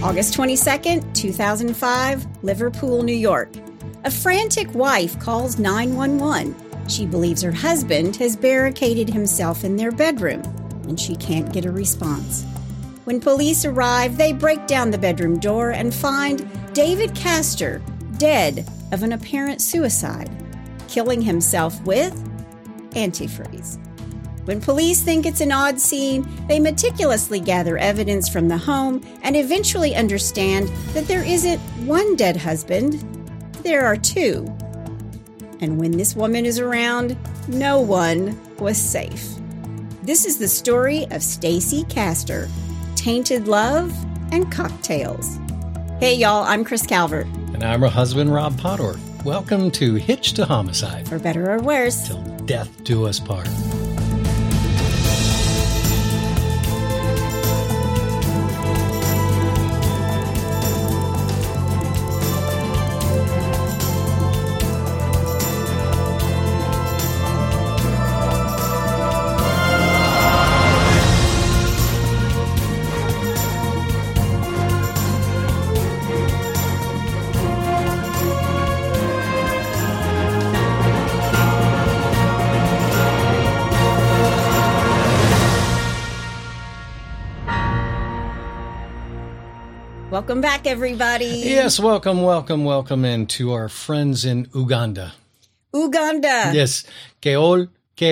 August 22nd, 2005, Liverpool, New York. A frantic wife calls 911. She believes her husband has barricaded himself in their bedroom, and she can't get a response. When police arrive, they break down the bedroom door and find David Castor dead of an apparent suicide, killing himself with antifreeze. When police think it's an odd scene, they meticulously gather evidence from the home and eventually understand that there isn't one dead husband, there are two. And when this woman is around, no one was safe. This is the story of Stacey Castor, Tainted Love and Cocktails. Hey y'all, I'm Chris Calvert. And I'm her husband, Rob Podor. Welcome to Hitched to Homicide. For better or worse. Till death do us part. Welcome back, everybody. Yes, welcome into our friends in Uganda. Uganda. Yes, Keol.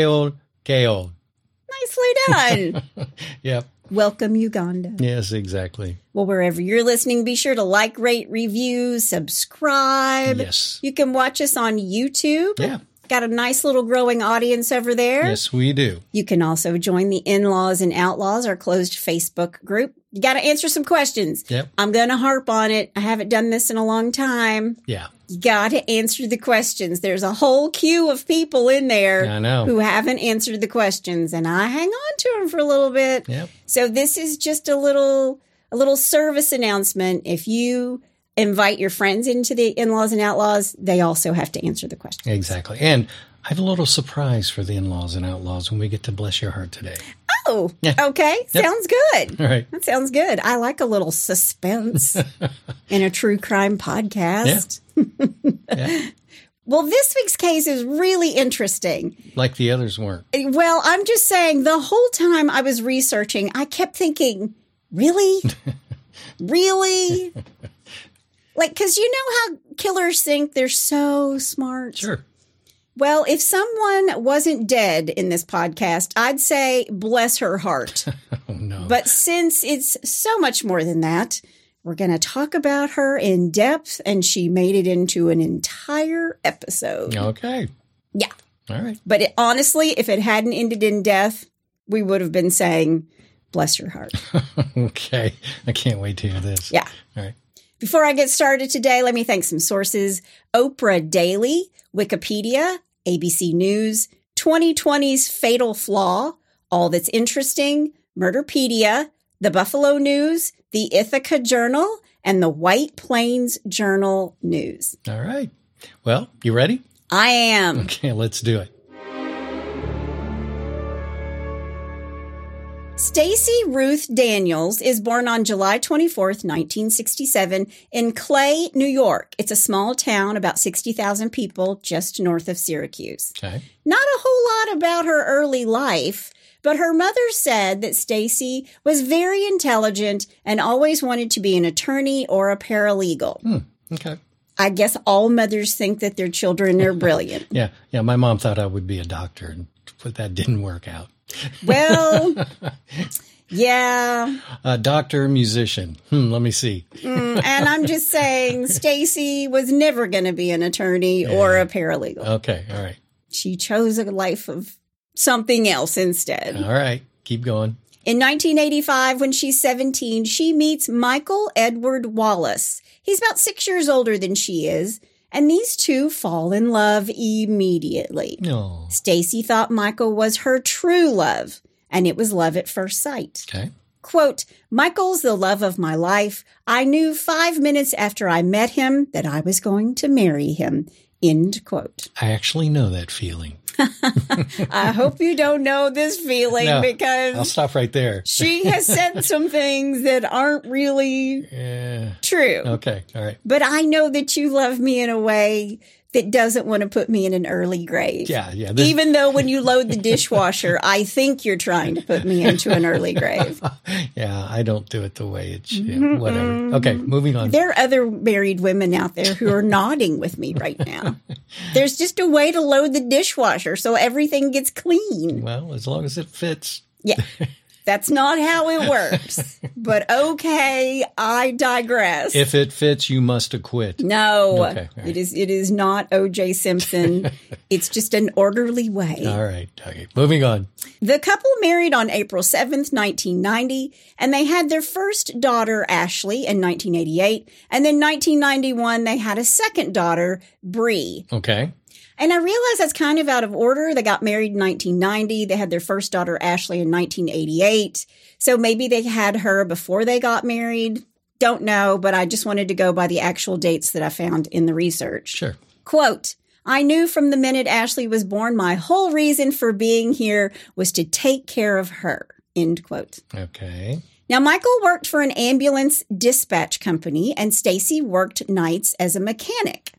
Nicely done. Yep. Welcome, Uganda. Yes, exactly. Well, wherever you're listening, be sure to like, rate, review, subscribe. Yes. You can watch us on YouTube. Yeah. Got a nice little growing audience over there. Yes, we do. You can also join the In-Laws and Outlaws, our closed Facebook group. You got to answer some questions. Yep. I'm going to harp on it. I haven't done this in a long time. Yeah. You got to answer the questions. There's a whole queue of people in there I know. who haven't answered the questions, and I hang on to them for a little bit. Yep. So this is just a little service announcement. If you invite your friends into the In-Laws and Outlaws, they also have to answer the questions. Exactly. And I have a little surprise for the In-Laws and Outlaws when we get to Bless Your Heart today. Oh, yeah. Okay. Yep. Sounds good. All right. That sounds good. I like a little suspense in a true crime podcast. Yeah. Well, this week's case is really interesting. Like the others weren't. Well, I'm just saying the whole time I was researching, I kept thinking, really? Really? Like, because you know how killers think they're so smart? Sure. Well, if someone wasn't dead in this podcast, I'd say bless her heart. Oh, no. But since it's so much more than that, we're going to talk about her in depth, and she made it into an entire episode. Okay. Yeah. All right. But honestly, if it hadn't ended in death, we would have been saying, bless your heart. Okay. I can't wait to hear this. Yeah. All right. Before I get started today, let me thank some sources. Oprah Daily, Wikipedia, ABC News, 2020's Fatal Flaw, All That's Interesting, Murderpedia, The Buffalo News, the Ithaca Journal, and the White Plains Journal News. All right. Well, you ready? I am. Okay, let's do it. Stacey Ruth Daniels is born on July 24th, 1967 in Clay, New York. It's a small town, about 60,000 people, just north of Syracuse. Okay. Not a whole lot about her early life, but her mother said that Stacey was very intelligent and always wanted to be an attorney or a paralegal. Okay. I guess all mothers think that their children are brilliant. Yeah. My mom thought I would be a doctor, but that didn't work out. Well, yeah. A doctor, musician. Let me see. And I'm just saying, Stacey was never going to be an attorney or a paralegal. Okay. All right. She chose a life of something else instead. All right. Keep going. In 1985, when she's 17, she meets Michael Edward Wallace. He's about 6 years older than she is. And these two fall in love immediately. No. Stacey thought Michael was her true love, and it was love at first sight. Okay. Quote, Michael's the love of my life. I knew 5 minutes after I met him that I was going to marry him. End quote. I actually know that feeling. I hope you don't know this feeling No, because I'll stop right there. she has said some things that aren't really Yeah. true. Okay. All right. But I know that you love me in a way that doesn't want to put me in an early grave. Yeah. Yeah. Even though when you load the dishwasher, I think you're trying to put me into an early grave. Yeah. I don't do it the way it's, whatever. Okay. Moving on. There are other married women out there who are nodding with me right now. There's just a way to load the dishwasher so everything gets clean. Well, as long as it fits. Yeah. That's not how it works. But okay, I digress. If it fits, you must acquit. No, Okay, all right. it is not O.J. Simpson. It's just an orderly way. All right. Okay. Moving on. The couple married on April 7th, 1990, and they had their first daughter, Ashley, in 1988. And then 1991, they had a second daughter, Bree. Okay. And I realize that's kind of out of order. They got married in 1990. They had their first daughter, Ashley, in 1988. So maybe they had her before they got married. Don't know, but I just wanted to go by the actual dates that I found in the research. Sure. Quote, I knew from the minute Ashley was born, my whole reason for being here was to take care of her. End quote. Okay. Now, Michael worked for an ambulance dispatch company and Stacy worked nights as a mechanic.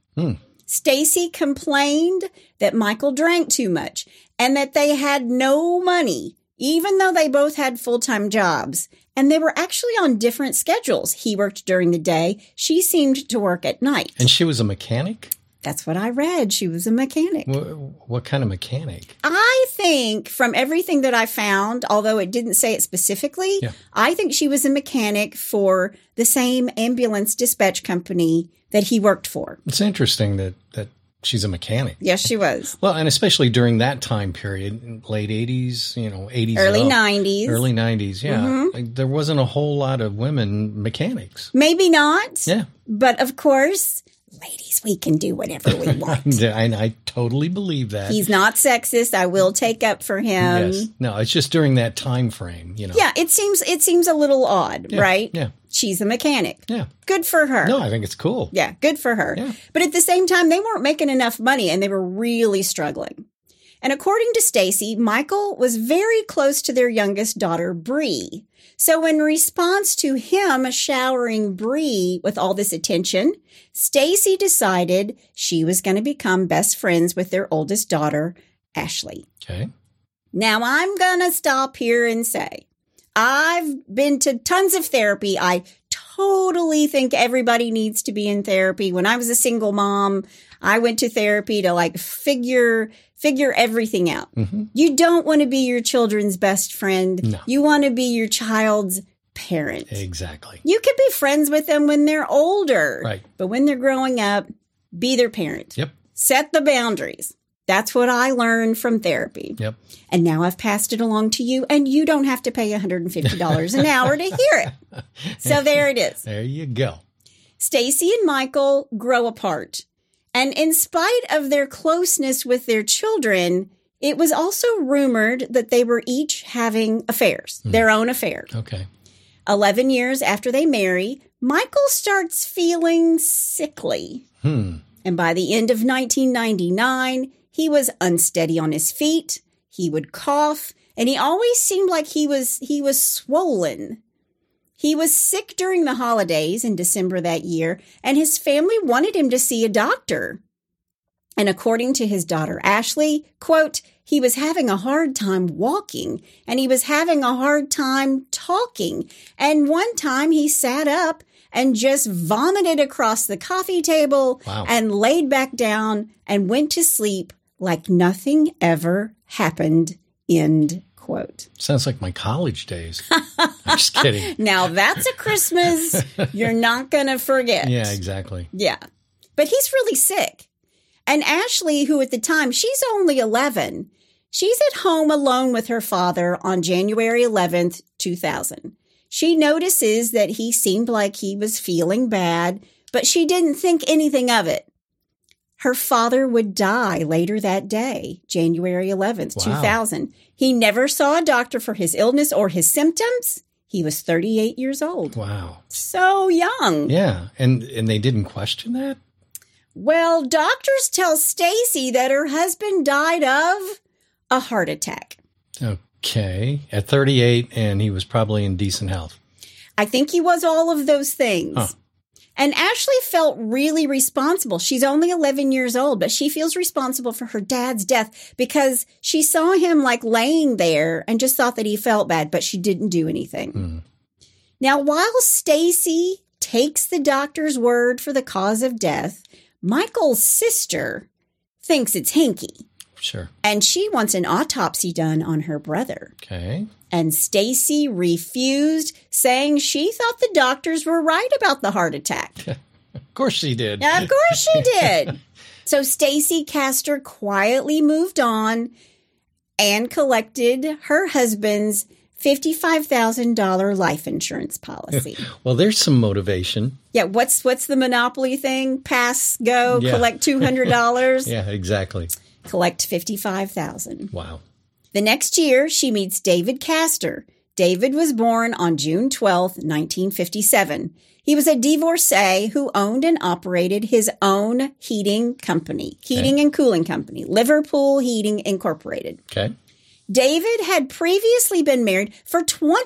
Stacy complained that Michael drank too much and that they had no money, even though they both had full-time jobs. And they were actually on different schedules. He worked during the day. She seemed to work at night. And she was a mechanic? That's what I read. She was a mechanic. What kind of mechanic? I think from everything that I found, although it didn't say it specifically, I think she was a mechanic for the same ambulance dispatch company that he worked for. It's interesting that she's a mechanic. Yes, she was. Well, and especially during that time period, late 80s, 80s. Early 90s. Early 90s, yeah. Like, there wasn't a whole lot of women mechanics. Maybe not. Yeah. But of course, ladies, we can do whatever we want. I totally believe that. He's not sexist. I will take up for him. Yes. No, it's just during that time frame, Yeah, it seems a little odd, right? Yeah. She's a mechanic. Yeah. Good for her. No, I think it's cool. Yeah, good for her. Yeah. But at the same time, they weren't making enough money and they were really struggling. And according to Stacy, Michael was very close to their youngest daughter, Bree. So in response to him showering Bree with all this attention, Stacy decided she was going to become best friends with their oldest daughter, Ashley. Okay. Now I'm going to stop here and say, I've been to tons of therapy. I totally think everybody needs to be in therapy. When I was a single mom, I went to therapy to figure everything out. Mm-hmm. You don't want to be your children's best friend. No. You want to be your child's parent. Exactly. You could be friends with them when they're older. Right. But when they're growing up, be their parent. Yep. Set the boundaries. That's what I learned from therapy. Yep. And now I've passed it along to you, and you don't have to pay $150 an hour to hear it. So there it is. There you go. Stacy and Michael grow apart. And in spite of their closeness with their children, it was also rumored that they were each having affairs, their own affair. Okay. 11 years after they marry, Michael starts feeling sickly. And by the end of 1999, he was unsteady on his feet. He would cough, and he always seemed like he was swollen. He was sick during the holidays in December that year, and his family wanted him to see a doctor. And according to his daughter, Ashley, quote, he was having a hard time walking, and he was having a hard time talking. And one time he sat up and just vomited across the coffee table and laid back down and went to sleep like nothing ever happened, end quote. Sounds like my college days. I'm just kidding. Now that's a Christmas you're not going to forget. Yeah, exactly. Yeah. But he's really sick. And Ashley, who at the time, she's only 11, she's at home alone with her father on January 11th, 2000. She notices that he seemed like he was feeling bad, but she didn't think anything of it. Her father would die later that day, January 11th, 2000. He never saw a doctor for his illness or his symptoms. He was 38 years old. Wow. So young. Yeah. And they didn't question that? Well, doctors tell Stacy that her husband died of a heart attack. Okay. At 38, and he was probably in decent health. I think he was all of those things. Huh. And Ashley felt really responsible. She's only 11 years old, but she feels responsible for her dad's death because she saw him like laying there and just thought that he felt bad, but she didn't do anything. Now, while Stacy takes the doctor's word for the cause of death, Michael's sister thinks it's Hinky. Sure. And she wants an autopsy done on her brother. Okay. And Stacy refused, saying she thought the doctors were right about the heart attack. Of course she did. Of course she did. So Stacy Castor quietly moved on and collected her husband's $55,000 life insurance policy. Well, there's some motivation. Yeah, what's the Monopoly thing? Pass, go, Yeah. collect $200. Yeah, exactly. Collect $55,000. Wow. The next year, she meets David Castor. David was born on June 12th, 1957. He was a divorcee who owned and operated his own heating and cooling company, Liverpool Heating Incorporated. Okay. David had previously been married for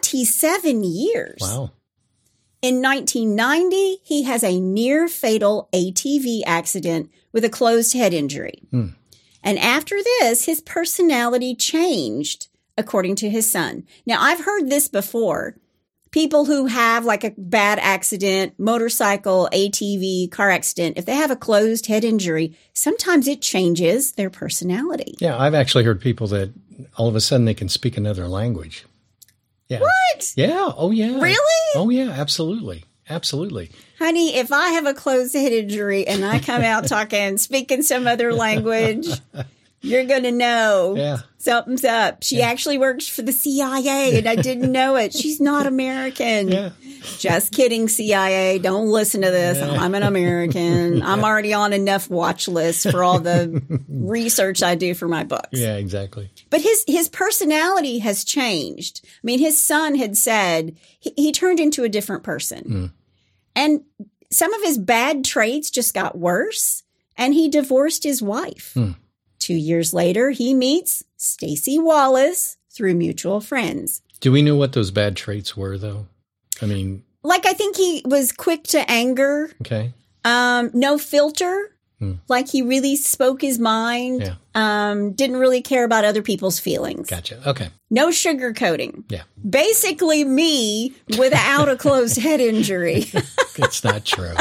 27 years. Wow. In 1990, he has a near-fatal ATV accident with a closed head injury. And after this, his personality changed, according to his son. Now, I've heard this before. People who have like a bad accident, motorcycle, ATV, car accident, if they have a closed head injury, sometimes it changes their personality. Yeah, I've actually heard people that all of a sudden they can speak another language. Yeah. What? Yeah. Oh, yeah. Really? Oh, yeah. Absolutely. Absolutely. Honey, if I have a closed head injury and I come out speaking some other language, you're going to know Yeah. something's up. She actually works for the CIA and I didn't know it. She's not American. Yeah. Just kidding, CIA. Don't listen to this. I'm an American. I'm already on enough watch lists for all the research I do for my books. Yeah, exactly. But his personality has changed. I mean, his son had said he turned into a different person. And some of his bad traits just got worse, and he divorced his wife. 2 years later, he meets Stacy Wallace through mutual friends. Do we know what those bad traits were, though? I mean, Like, I think he was quick to anger, okay. no filter. Like, he really spoke his mind, didn't really care about other people's feelings. Gotcha. Okay. No sugarcoating. Yeah. Basically me without a closed head injury. It's not true.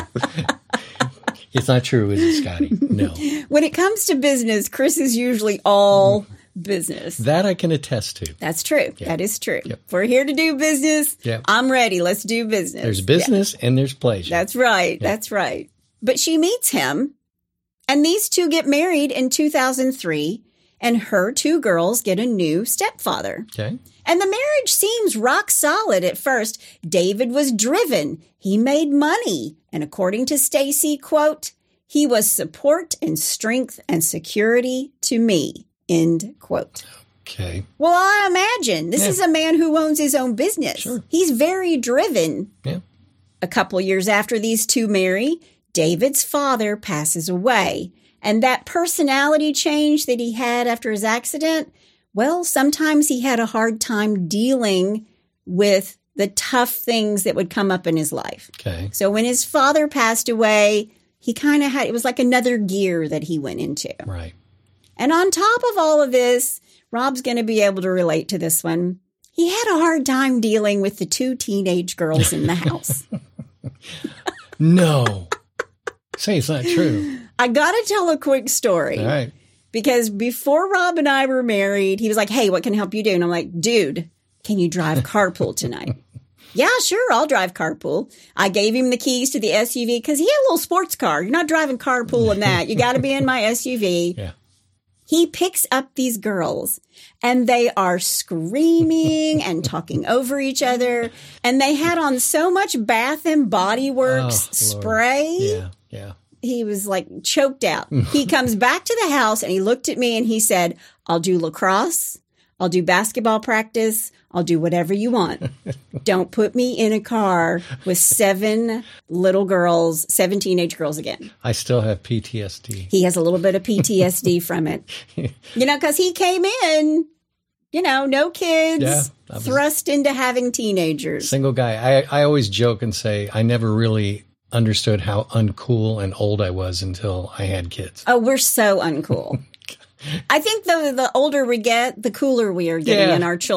It's not true, is it, Scotty? No. When it comes to business, Chris is usually all business. That I can attest to. That's true. Yeah. That is true. Yep. If we're here to do business, I'm ready. Let's do business. There's business and there's pleasure. That's right. Yeah. That's right. But she meets him, and these two get married in 2003, and her two girls get a new stepfather. Okay. And the marriage seems rock solid at first. David was driven. He made money. And according to Stacy, quote, he was support and strength and security to me, end quote. Okay. Well, I imagine this is a man who owns his own business. Sure. He's very driven. Yeah. A couple years after these two marry, David's father passes away. And that personality change that he had after his accident, well, sometimes he had a hard time dealing with the tough things that would come up in his life. Okay. So when his father passed away, he kind of had, it was like another gear that he went into. Right. And on top of all of this, Rob's going to be able to relate to this one. He had a hard time dealing with the two teenage girls in the house. No. Say it's not true. I got to tell a quick story. All right. Because before Rob and I were married, he was like, hey, what can I help you do? And I'm like, dude, can you drive carpool tonight? Yeah, sure, I'll drive carpool. I gave him the keys to the SUV because he had a little sports car. You're not driving carpool in that. You got to be in my SUV. Yeah. He picks up these girls and they are screaming and talking over each other. And they had on so much Bath and Body Works spray. Yeah, yeah. He was like choked out. He comes back to the house and he looked at me and he said, I'll do lacrosse. I'll do basketball practice I'll do whatever you want. Don't put me in a car with 7 little girls, 7 teenage girls again. I still have PTSD. He has a little bit of PTSD from it. Because he came in, no kids, thrust into having teenagers. Single guy. I always joke and say I never really understood how uncool and old I was until I had kids. Oh, we're so uncool. I think the older we get, the cooler we are getting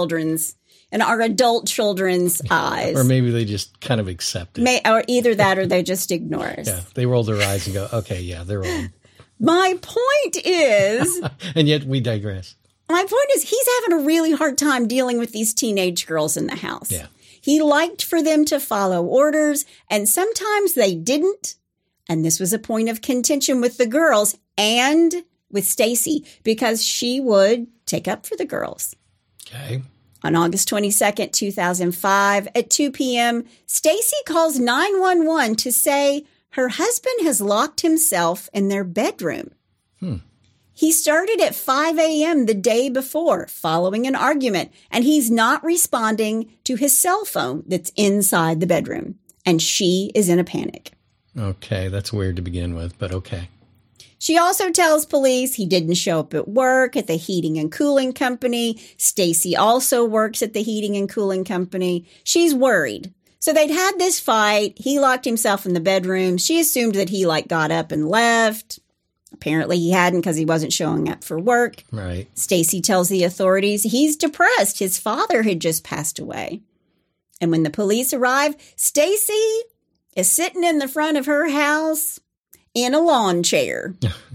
in our adult children's eyes. Or maybe they just kind of accept it. Or either that or they just ignore us. Yeah, they roll their eyes and go, okay, yeah, they're old. My point is... And yet we digress. My point is he's having a really hard time dealing with these teenage girls in the house. Yeah. He liked for them to follow orders, and sometimes they didn't. And this was a point of contention with the girls and with Stacy because she would take up for the girls. Okay. On August 22nd, 2005, at 2 p.m., Stacy calls 911 to say her husband has locked himself in their bedroom. He started at 5 a.m. the day before, following an argument, and he's not responding to his cell phone that's inside the bedroom, and she is in a panic. Okay, that's weird to begin with, but okay. She also tells police he didn't show up at work at the heating and cooling company. Stacy also works at the heating and cooling company. She's worried. So they'd had this fight. He locked himself in the bedroom. She assumed that he got up and left. Apparently he hadn't because he wasn't showing up for work. Right. Stacy tells the authorities he's depressed. His father had just passed away. And when the police arrive, Stacy is sitting in the front of her house in a lawn chair,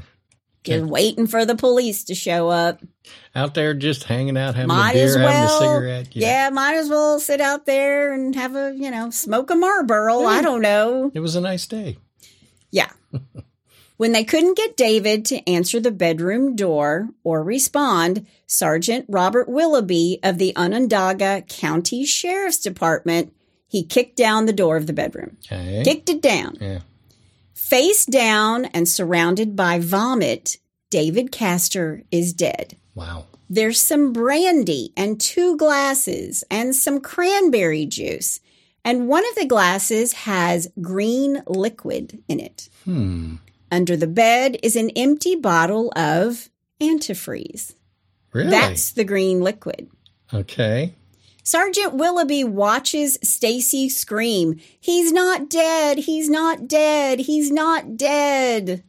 just waiting for the police to show up. Out there just hanging out, having a beer, having a cigarette. Yeah, might as well sit out there and have smoke a Marlboro. I don't know. It was a nice day. Yeah. When they couldn't get David to answer the bedroom door or respond, Sergeant Robert Willoughby of the Onondaga County Sheriff's Department, he kicked down the door of the bedroom. Okay. Kicked it down. Yeah. Face down and surrounded by vomit, David Castor is dead. Wow. There's some brandy and 2 glasses and some cranberry juice. And one of the glasses has green liquid in it. Under the bed is an empty bottle of antifreeze. Really? That's the green liquid. Okay. Sergeant Willoughby watches Stacy scream, "He's not dead! He's not dead! He's not dead!"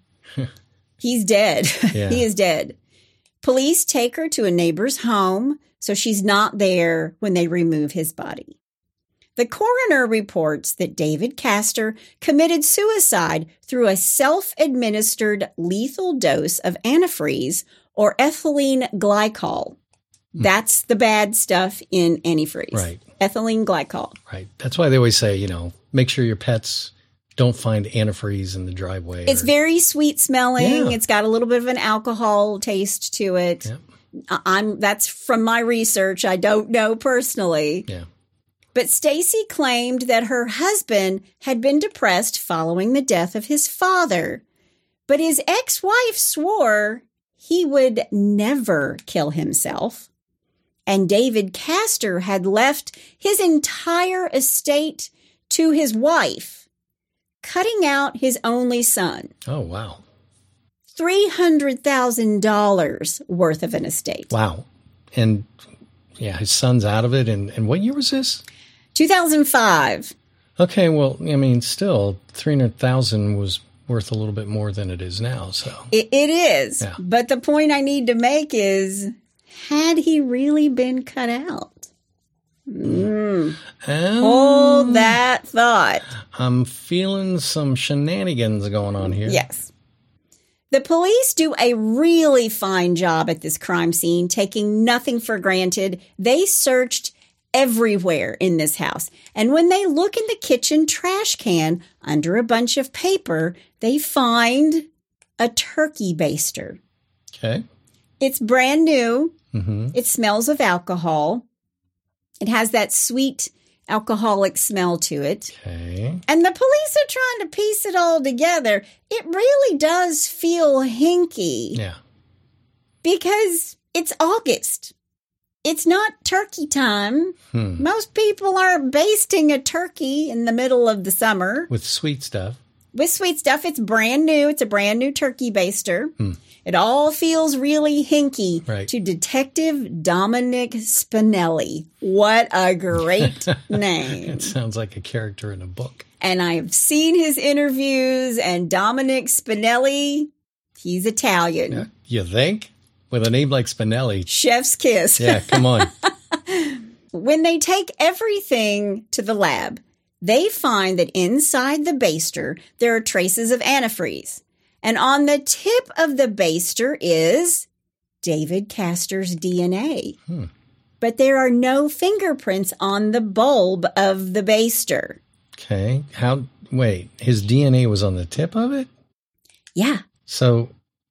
He's dead. Yeah. He is dead. Police take her to a neighbor's home, so she's not there when they remove his body. The coroner reports that David Castor committed suicide through a self-administered lethal dose of antifreeze or ethylene glycol. That's the bad stuff in antifreeze. Right. Ethylene glycol. Right. That's why they always say, make sure your pets don't find antifreeze in the driveway. It's very sweet smelling. Yeah. It's got a little bit of an alcohol taste to it. Yeah. That's from my research. I don't know personally. Yeah. But Stacy claimed that her husband had been depressed following the death of his father. But his ex-wife swore he would never kill himself. And David Castor had left his entire estate to his wife, cutting out his only son. Oh, wow. $300,000 worth of an estate. Wow. And yeah, his son's out of it. And what year was this? 2005. Okay, well, still, 300,000 was worth a little bit more than it is now. So it is. Yeah. But the point I need to make is, had he really been cut out? Hold that thought. I'm feeling some shenanigans going on here. Yes. The police do a really fine job at this crime scene, taking nothing for granted. They searched everywhere in this house. And when they look in the kitchen trash can under a bunch of paper, they find a turkey baster. Okay. It's brand new. Mm-hmm. It smells of alcohol. It has that sweet alcoholic smell to it. Okay. And the police are trying to piece it all together. It really does feel hinky. Yeah. Because it's August. It's not turkey time. Most people aren't basting a turkey in the middle of the summer. With sweet stuff. With sweet stuff. It's brand new. It's a brand new turkey baster. It all feels really hinky to Detective Dominic Spinelli. What a great name. It sounds like a character in a book. And I've seen his interviews, and Dominic Spinelli, he's Italian. Yeah. You think? With a name like Spinelli. Chef's kiss. Yeah, come on. When they take everything to the lab, they find that inside the baster, there are traces of antifreeze. And on the tip of the baster is David Castor's DNA. But there are no fingerprints on the bulb of the baster. Okay. Wait, his DNA was on the tip of it? Yeah. So,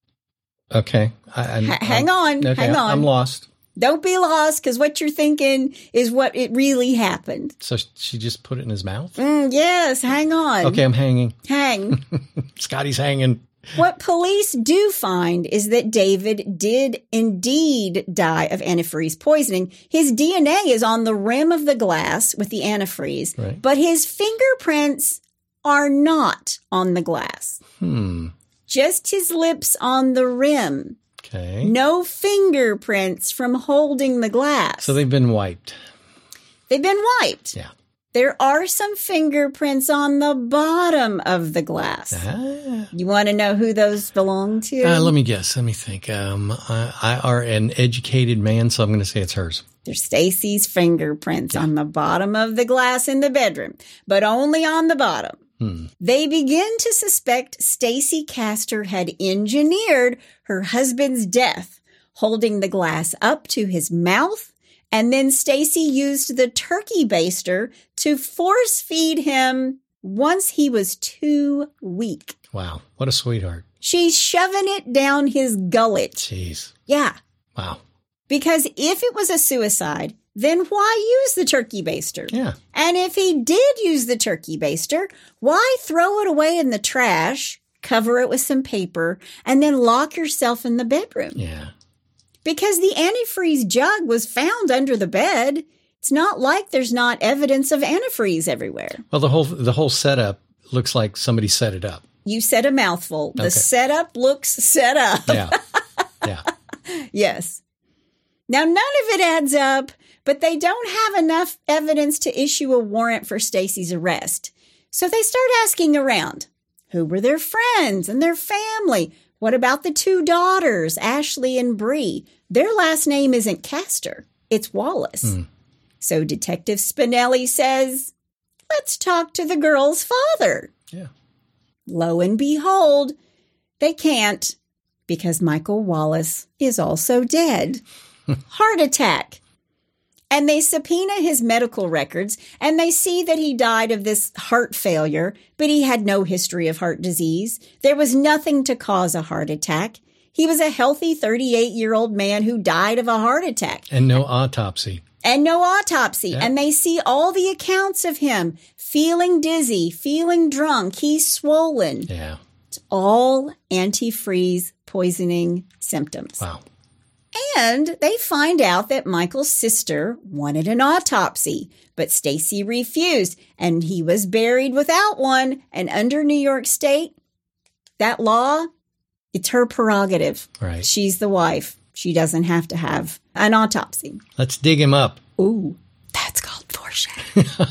okay. Hang on. I'm lost. Don't be lost, because what you're thinking is what it really happened. So she just put it in his mouth? Yes, hang on. Okay, I'm hanging. Hang. Scotty's hanging. What police do find is that David did indeed die of antifreeze poisoning. His DNA is on the rim of the glass with the antifreeze, but his fingerprints are not on the glass. Just his lips on the rim. Okay. No fingerprints from holding the glass. So they've been wiped. They've been wiped. Yeah. There are some fingerprints on the bottom of the glass. You want to know who those belong to? Let me guess. Let me think. I are an educated man, so I'm going to say it's hers. They're Stacy's fingerprints on the bottom of the glass in the bedroom, but only on the bottom. They begin to suspect Stacy Castor had engineered her husband's death, holding the glass up to his mouth, and then Stacy used the turkey baster to force feed him once he was too weak. Wow, what a sweetheart. She's shoving it down his gullet. Jeez. Yeah. Wow. Because if it was a suicide, then why use the turkey baster? Yeah. And if he did use the turkey baster, why throw it away in the trash, cover it with some paper, and then lock yourself in the bedroom? Yeah. Because the antifreeze jug was found under the bed. It's not like there's not evidence of antifreeze everywhere. Well, the whole setup looks like somebody set it up. You said a mouthful. The setup looks set up. Yeah. Yeah. Yes. Now, none of it adds up, but they don't have enough evidence to issue a warrant for Stacy's arrest. So they start asking around. Who were their friends and their family? What about the two daughters, Ashley and Bree? Their last name isn't Castor. It's Wallace. So Detective Spinelli says, let's talk to the girl's father. Yeah. Lo and behold, they can't, because Michael Wallace is also dead. Heart attack. And they subpoena his medical records, and they see that he died of this heart failure, but he had no history of heart disease. There was nothing to cause a heart attack. He was a healthy 38-year-old man who died of a heart attack. And no autopsy. And no autopsy. Yeah. And they see all the accounts of him feeling dizzy, feeling drunk. He's swollen. Yeah. It's all antifreeze poisoning symptoms. Wow. And they find out that Michael's sister wanted an autopsy, but Stacy refused, and he was buried without one. And under New York State, that law, it's her prerogative. Right. She's the wife. She doesn't have to have an autopsy. Let's dig him up. Ooh, that's called foreshadowing.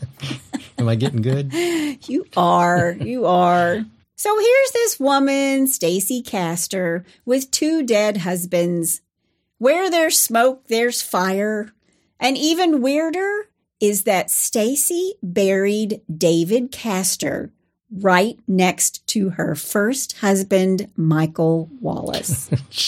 Am I getting good? You are. You are. So here's this woman, Stacy Castor, with two dead husbands. Where there's smoke, there's fire. And even weirder is that Stacy buried David Castor right next to her first husband, Michael Wallace.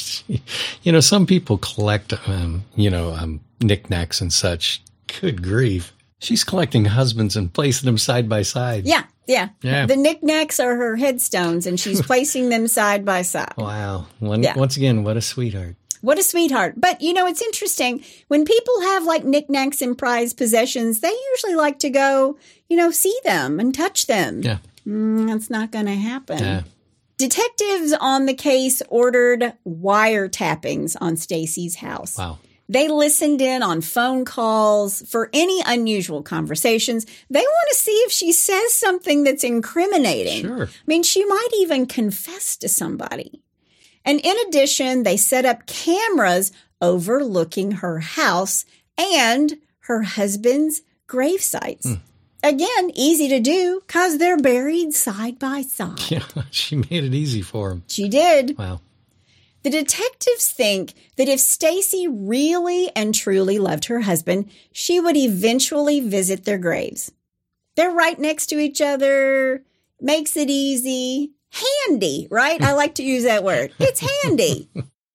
Some people collect, knickknacks and such. Good grief. She's collecting husbands and placing them side by side. Yeah. Yeah. The knickknacks are her headstones, and she's placing them side by side. Wow. Once again, what a sweetheart. What a sweetheart. But, it's interesting. When people have like knickknacks and prized possessions, they usually like to go, see them and touch them. Yeah. That's not going to happen. Yeah. Detectives on the case ordered wiretappings on Stacy's house. Wow. They listened in on phone calls for any unusual conversations. They want to see if she says something that's incriminating. Sure. I mean, she might even confess to somebody. And in addition, they set up cameras overlooking her house and her husband's grave sites. Again, easy to do because they're buried side by side. Yeah, she made it easy for him. She did. Wow. The detectives think that if Stacy really and truly loved her husband, she would eventually visit their graves. They're right next to each other. Makes it easy. Handy, right? I like to use that word. It's handy.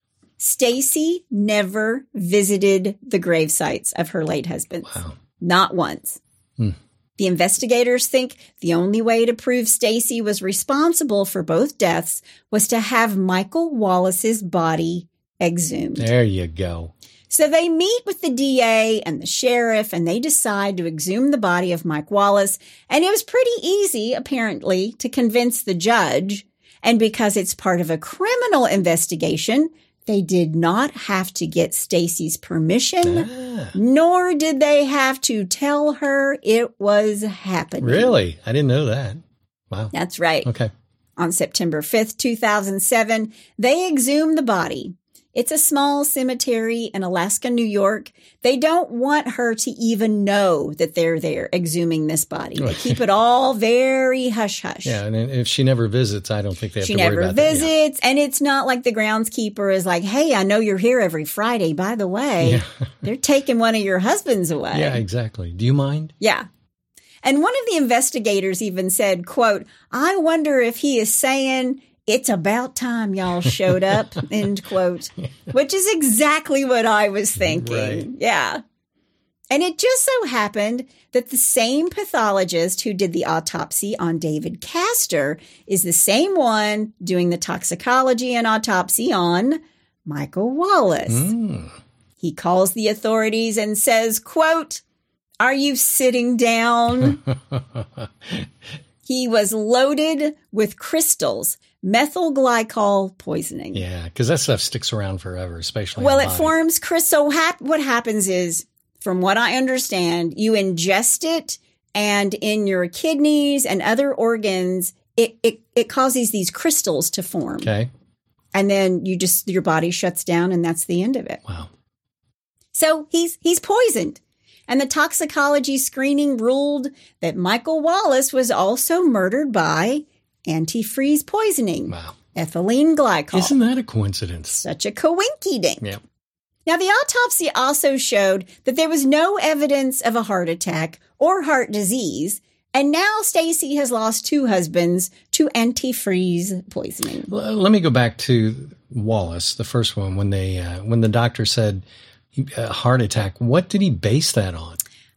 Stacy never visited the grave sites of her late husband. Wow. Not once. The investigators think the only way to prove Stacy was responsible for both deaths was to have Michael Wallace's body exhumed. There you go. So they meet with the DA and the sheriff, and they decide to exhume the body of Mike Wallace. And it was pretty easy, apparently, to convince the judge. And because it's part of a criminal investigation, they did not have to get Stacy's permission, nor did they have to tell her it was happening. Really? I didn't know that. Wow. That's right. Okay. On September 5th, 2007, they exhumed the body. It's a small cemetery in Alaska, New York. They don't want her to even know that they're there exhuming this body. They keep it all very hush-hush. Yeah, and if she never visits, I don't think they have She to worry never about that. visits, and it's not like the groundskeeper is like, hey, I know you're here every Friday. By the way, they're taking one of your husbands away. Yeah, exactly. Do you mind? Yeah. And one of the investigators even said, quote, I wonder if he is saying it's about time y'all showed up, end quote, which is exactly what I was thinking. Right. Yeah. And it just so happened that the same pathologist who did the autopsy on David Castor is the same one doing the toxicology and autopsy on Michael Wallace. He calls the authorities and says, quote, are you sitting down? He was loaded with crystals, methyl glycol poisoning. Yeah, because that stuff sticks around forever, especially Well, in the it body. forms crystal. What happens is, from what I understand, you ingest it, and in your kidneys and other organs, it causes these crystals to form. Okay. And then your body shuts down, and that's the end of it. Wow. So he's poisoned. And the toxicology screening ruled that Michael Wallace was also murdered by antifreeze poisoning. Wow. Ethylene glycol. Isn't that a coincidence? Such a coinky-dink. Yeah. Now, the autopsy also showed that there was no evidence of a heart attack or heart disease. And now Stacy has lost 2 husbands to antifreeze poisoning. Let me go back to Wallace, the first one, when the doctor said heart attack. What did he base that on?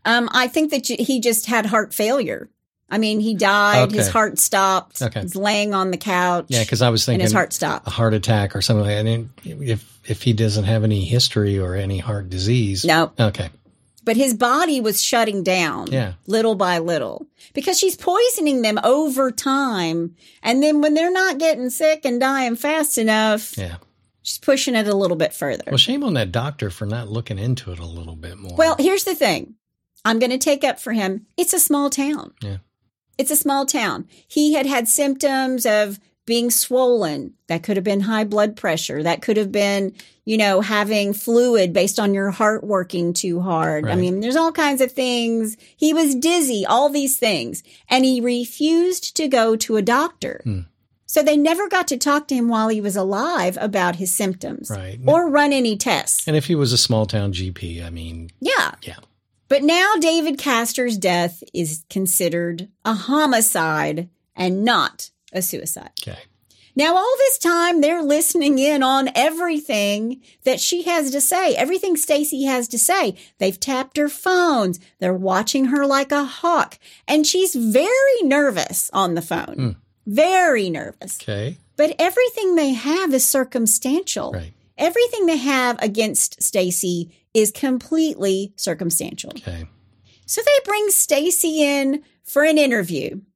I think that he just had heart failure. I mean, he died. Okay. His heart stopped. Okay. He's laying on the couch. Yeah, because I was thinking and his heart stopped. a heart attack or something like that. And if he doesn't have any history or any heart disease. No. Okay. But his body was shutting down little by little because she's poisoning them over time. And then when they're not getting sick and dying fast enough, she's pushing it a little bit further. Well, shame on that doctor for not looking into it a little bit more. Well, here's the thing. I'm going to take up for him. It's a small town. Yeah. It's a small town. He had symptoms of being swollen. That could have been high blood pressure. That could have been, having fluid based on your heart working too hard. Right. I mean, there's all kinds of things. He was dizzy, all these things. And he refused to go to a doctor. So they never got to talk to him while he was alive about his symptoms or run any tests. And if he was a small town GP, I mean. Yeah. But now David Castor's death is considered a homicide and not a suicide. Okay. Now, all this time, they're listening in on everything that she has to say, everything Stacy has to say. They've tapped her phones. They're watching her like a hawk. And she's very nervous on the phone. Very nervous. Okay. But everything they have is circumstantial. Right. Everything they have against Stacy is completely circumstantial. Okay. So they bring Stacy in for an interview.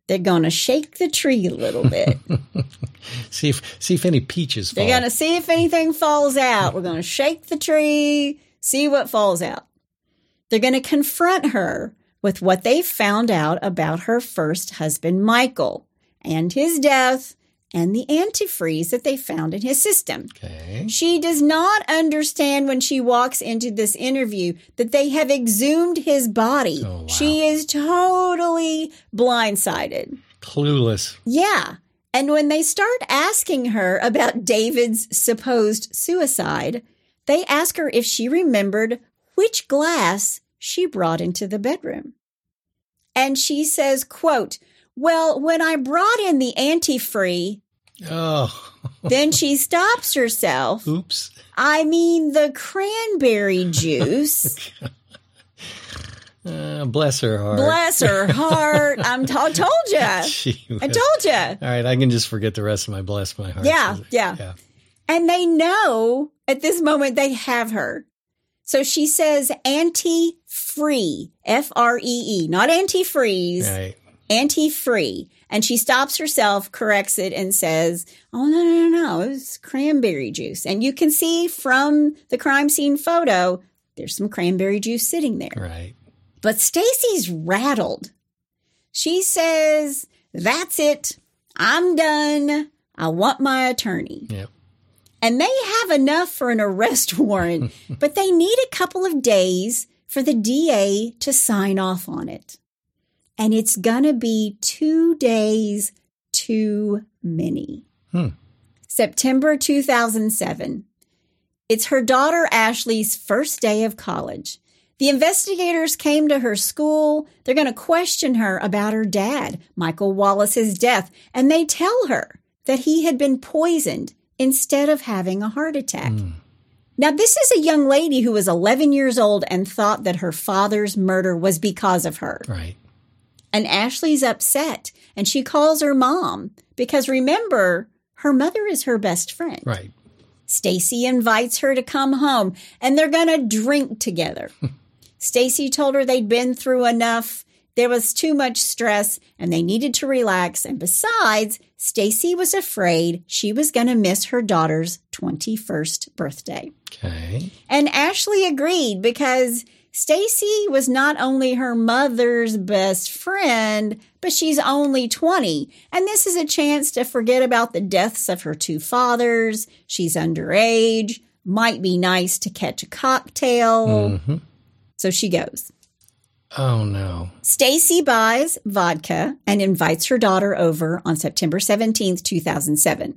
They're going to shake the tree a little bit. see if any peaches fall. They're going to see if anything falls out. We're going to shake the tree, see what falls out. They're going to confront her with what they found out about her first husband, Michael, and his death, and the antifreeze that they found in his system. Okay. She does not understand when she walks into this interview that they have exhumed his body. Oh, wow. She is totally blindsided. Clueless. Yeah. And when they start asking her about David's supposed suicide, they ask her if she remembered which glass she brought into the bedroom. And she says, quote, "Well, when I brought in the antifreeze," then she stops herself. Oops. "I mean the cranberry juice." Bless her heart. Bless her heart. I told you. I told you. All right, I can just forget the rest of my bless my heart. Yeah. And they know at this moment they have her. So she says anti-free, F-R-E-E, not antifreeze. Right. Anti-free. And she stops herself, corrects it, and says, "Oh, no. It's cranberry juice." And you can see from the crime scene photo, there's some cranberry juice sitting there. Right. But Stacy's rattled. She says, "That's it. I'm done. I want my attorney." Yep. And they have enough for an arrest warrant, but they need a couple of days for the DA to sign off on it. And it's going to be 2 days too many. September 2007. It's her daughter Ashley's first day of college. The investigators came to her school. They're going to question her about her dad, Michael Wallace's death, and they tell her that he had been poisoned instead of having a heart attack. Now, this is a young lady who was 11 years old and thought that her father's murder was because of her. Right. And Ashley's upset, and she calls her mom because, remember, her mother is her best friend. Right. Stacy invites her to come home, and they're going to drink together. Stacy told her they'd been through enough. There was too much stress, and they needed to relax. And besides, Stacy was afraid she was going to miss her daughter's 21st birthday. Okay. And Ashley agreed because Stacy was not only her mother's best friend, but she's only 20. And this is a chance to forget about the deaths of her two fathers. She's underage. Might be nice to catch a cocktail. Mm-hmm. So she goes. Oh, no. Stacy buys vodka and invites her daughter over on September 17th, 2007.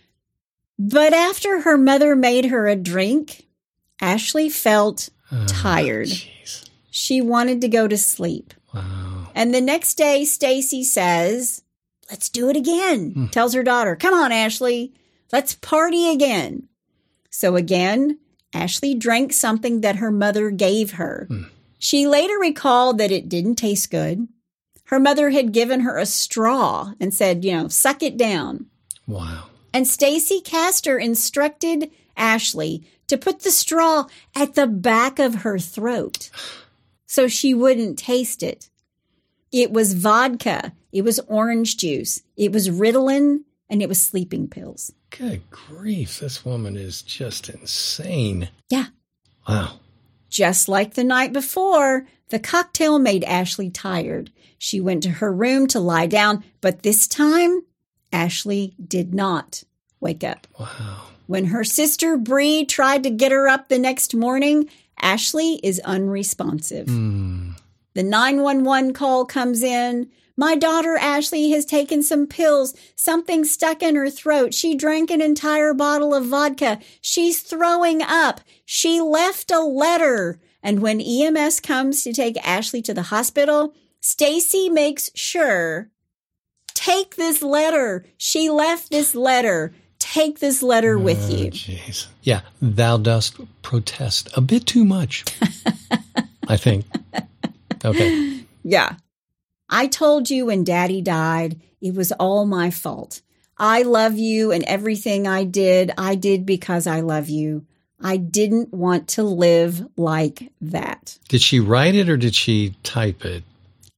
But after her mother made her a drink, Ashley felt tired. Geez. She wanted to go to sleep. Wow. And the next day, Stacy says, "Let's do it again." Tells her daughter, "Come on, Ashley, let's party again." So again, Ashley drank something that her mother gave her. She later recalled that it didn't taste good. Her mother had given her a straw and said, suck it down. Wow. And Stacy Castor instructed Ashley to put the straw at the back of her throat so she wouldn't taste it. It was vodka. It was orange juice. It was Ritalin, and it was sleeping pills. Good grief. This woman is just insane. Yeah. Wow. Just like the night before, the cocktail made Ashley tired. She went to her room to lie down, but this time, Ashley did not wake up. Wow. When her sister Bree tried to get her up the next morning, Ashley is unresponsive. The 911 call comes in. "My daughter Ashley has taken some pills. Something stuck in her throat. She drank an entire bottle of vodka. She's throwing up. She left a letter." And when EMS comes to take Ashley to the hospital, Stacy makes sure, "Take this letter. She left this letter. Take this letter with you." Jeez. Yeah, thou dost protest a bit too much, I think. Okay. Yeah. "I told you when Daddy died, it was all my fault. I love you, and everything I did because I love you. I didn't want to live like that." Did she write it or did she type it?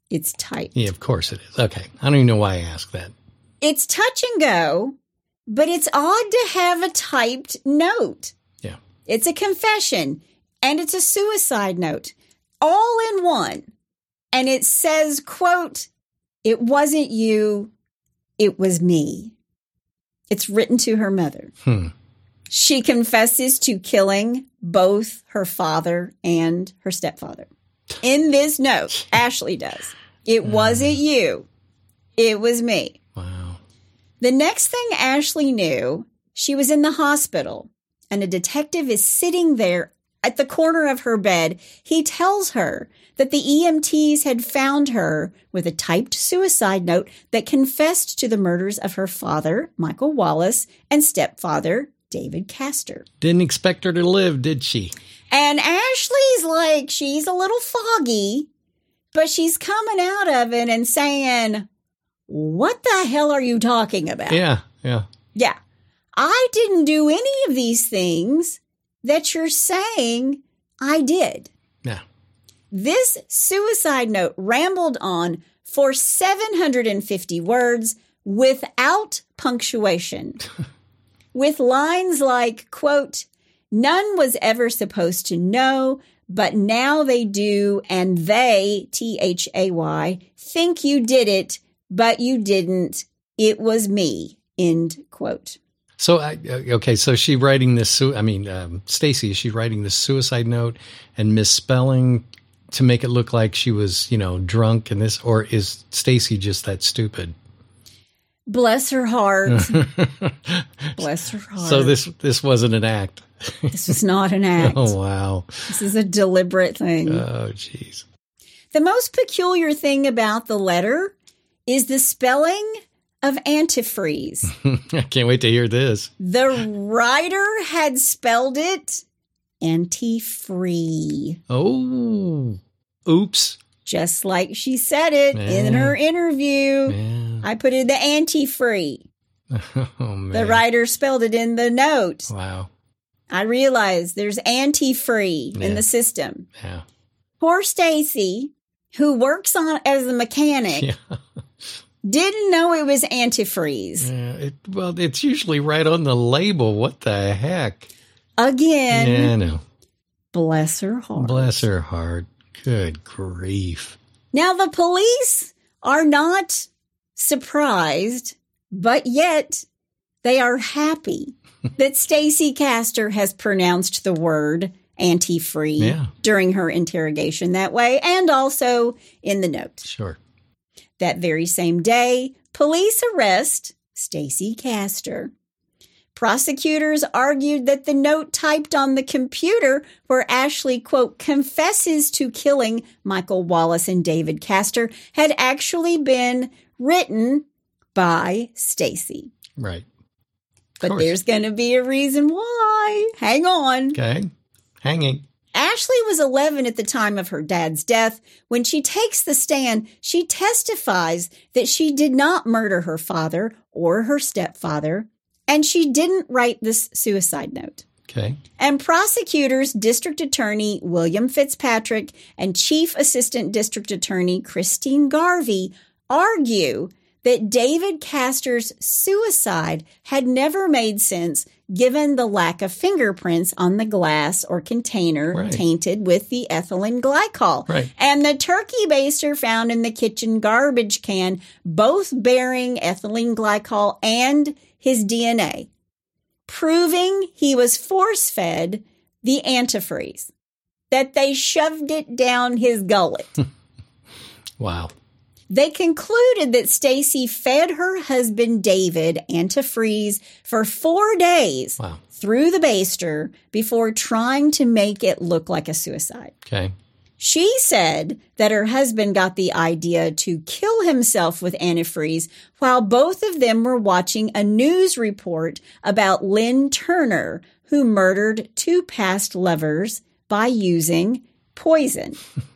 It's typed. Yeah, of course it is. Okay. I don't even know why I asked that. It's touch and go, but it's odd to have a typed note. Yeah. It's a confession, and it's a suicide note, all in one. And it says, quote, "It wasn't you, it was me." It's written to her mother. She confesses to killing both her father and her stepfather. In this note, Ashley does. "It wasn't you, it was me." Wow. The next thing Ashley knew, she was in the hospital, and a detective is sitting there at the corner of her bed. He tells her that the EMTs had found her with a typed suicide note that confessed to the murders of her father, Michael Wallace, and stepfather, David Castor. Didn't expect her to live, did she? And Ashley's like, she's a little foggy, but she's coming out of it and saying, "What the hell are you talking about?" Yeah. Yeah. "I didn't do any of these things that you're saying I did." Yeah. This suicide note rambled on for 750 words without punctuation, with lines like, quote, "None was ever supposed to know, but now they do, and they, THAY, think you did it, but you didn't. It was me," end quote. So, okay, so she writing this, Stacy, is she writing this suicide note and misspelling to make it look like she was, drunk and this, or is Stacy just that stupid? Bless her heart. Bless her heart. So this wasn't an act. This was not an act. Oh, wow. This is a deliberate thing. Oh, jeez. The most peculiar thing about the letter is the spelling of antifreeze. I can't wait to hear this. The writer had spelled it anti-free. Oh, oops. Just like she said it in her interview. Man. I put in the anti-free. Oh, man. The writer spelled it in the note. Wow. I realized there's anti-free in the system. Yeah. Poor Stacy, who works as a mechanic, didn't know it was antifreeze. Yeah, it's usually right on the label. What the heck? Again. Yeah, I know. Bless her heart. Bless her heart. Good grief. Now, the police are not surprised, but yet they are happy that Stacy Castor has pronounced the word anti-free during her interrogation that way, and also in the note. Sure. That very same day, police arrest Stacy Castor. Prosecutors argued that the note typed on the computer where Ashley, quote, confesses to killing Michael Wallace and David Castor had actually been written by Stacy. Right. But there's going to be a reason why. Hang on. Okay. Hanging. Ashley was 11 at the time of her dad's death. When she takes the stand, she testifies that she did not murder her father or her stepfather, and she didn't write this suicide note. Okay. And prosecutors, District Attorney William Fitzpatrick and Chief Assistant District Attorney Christine Garvey argue that David Castor's suicide had never made sense given the lack of fingerprints on the glass or container tainted with the ethylene glycol. Right. And the turkey baster found in the kitchen garbage can, both bearing ethylene glycol and his DNA, proving he was force-fed the antifreeze, that they shoved it down his gullet. Wow. They concluded that Stacy fed her husband David antifreeze for 4 days through the baster before trying to make it look like a suicide. Okay. She said that her husband got the idea to kill himself with antifreeze while both of them were watching a news report about Lynn Turner, who murdered 2 past lovers by using poison.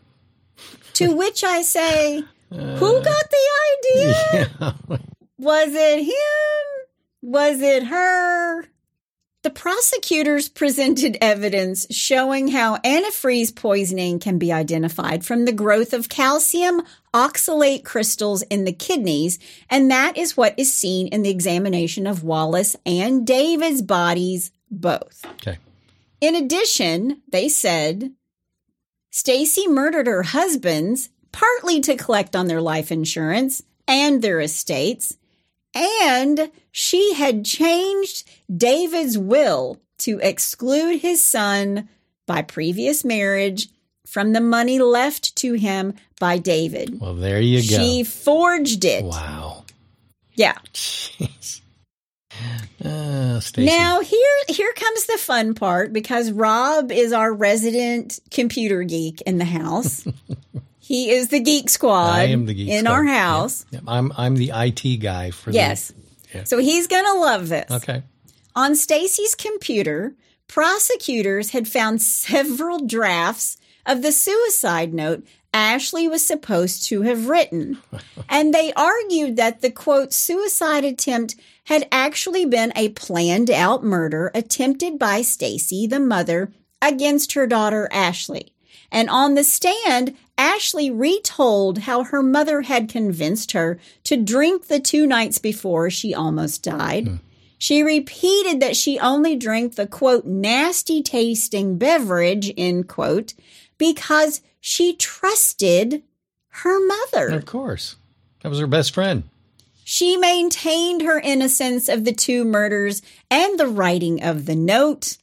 To which I say, who got the idea? Yeah. Was it him? Was it her? The prosecutors presented evidence showing how antifreeze poisoning can be identified from the growth of calcium oxalate crystals in the kidneys, and that is what is seen in the examination of Wallace and David's bodies both. Okay. In addition, they said Stacy murdered her husbands partly to collect on their life insurance and their estates, and she had changed David's will to exclude his son by previous marriage from the money left to him by David. Well, there you go. She forged it. Wow. Yeah. Jeez. Stacey. Now, here comes the fun part, because Rob is our resident computer geek in the house. He is the geek squad. I am the geek in squad. our house. Yep. I'm the IT guy for Yes. Yeah. So he's going to love this. Okay. On Stacy's computer, prosecutors had found several drafts of the suicide note Ashley was supposed to have written. And they argued that the, quote, suicide attempt had actually been a planned out murder attempted by Stacy, the mother, against her daughter, Ashley. And on the stand, Ashley retold how her mother had convinced her to drink the 2 nights before she almost died. She repeated that she only drank the, quote, nasty tasting beverage, end quote, because she trusted her mother. Of course. That was her best friend. She maintained her innocence of the 2 murders and the writing of the note.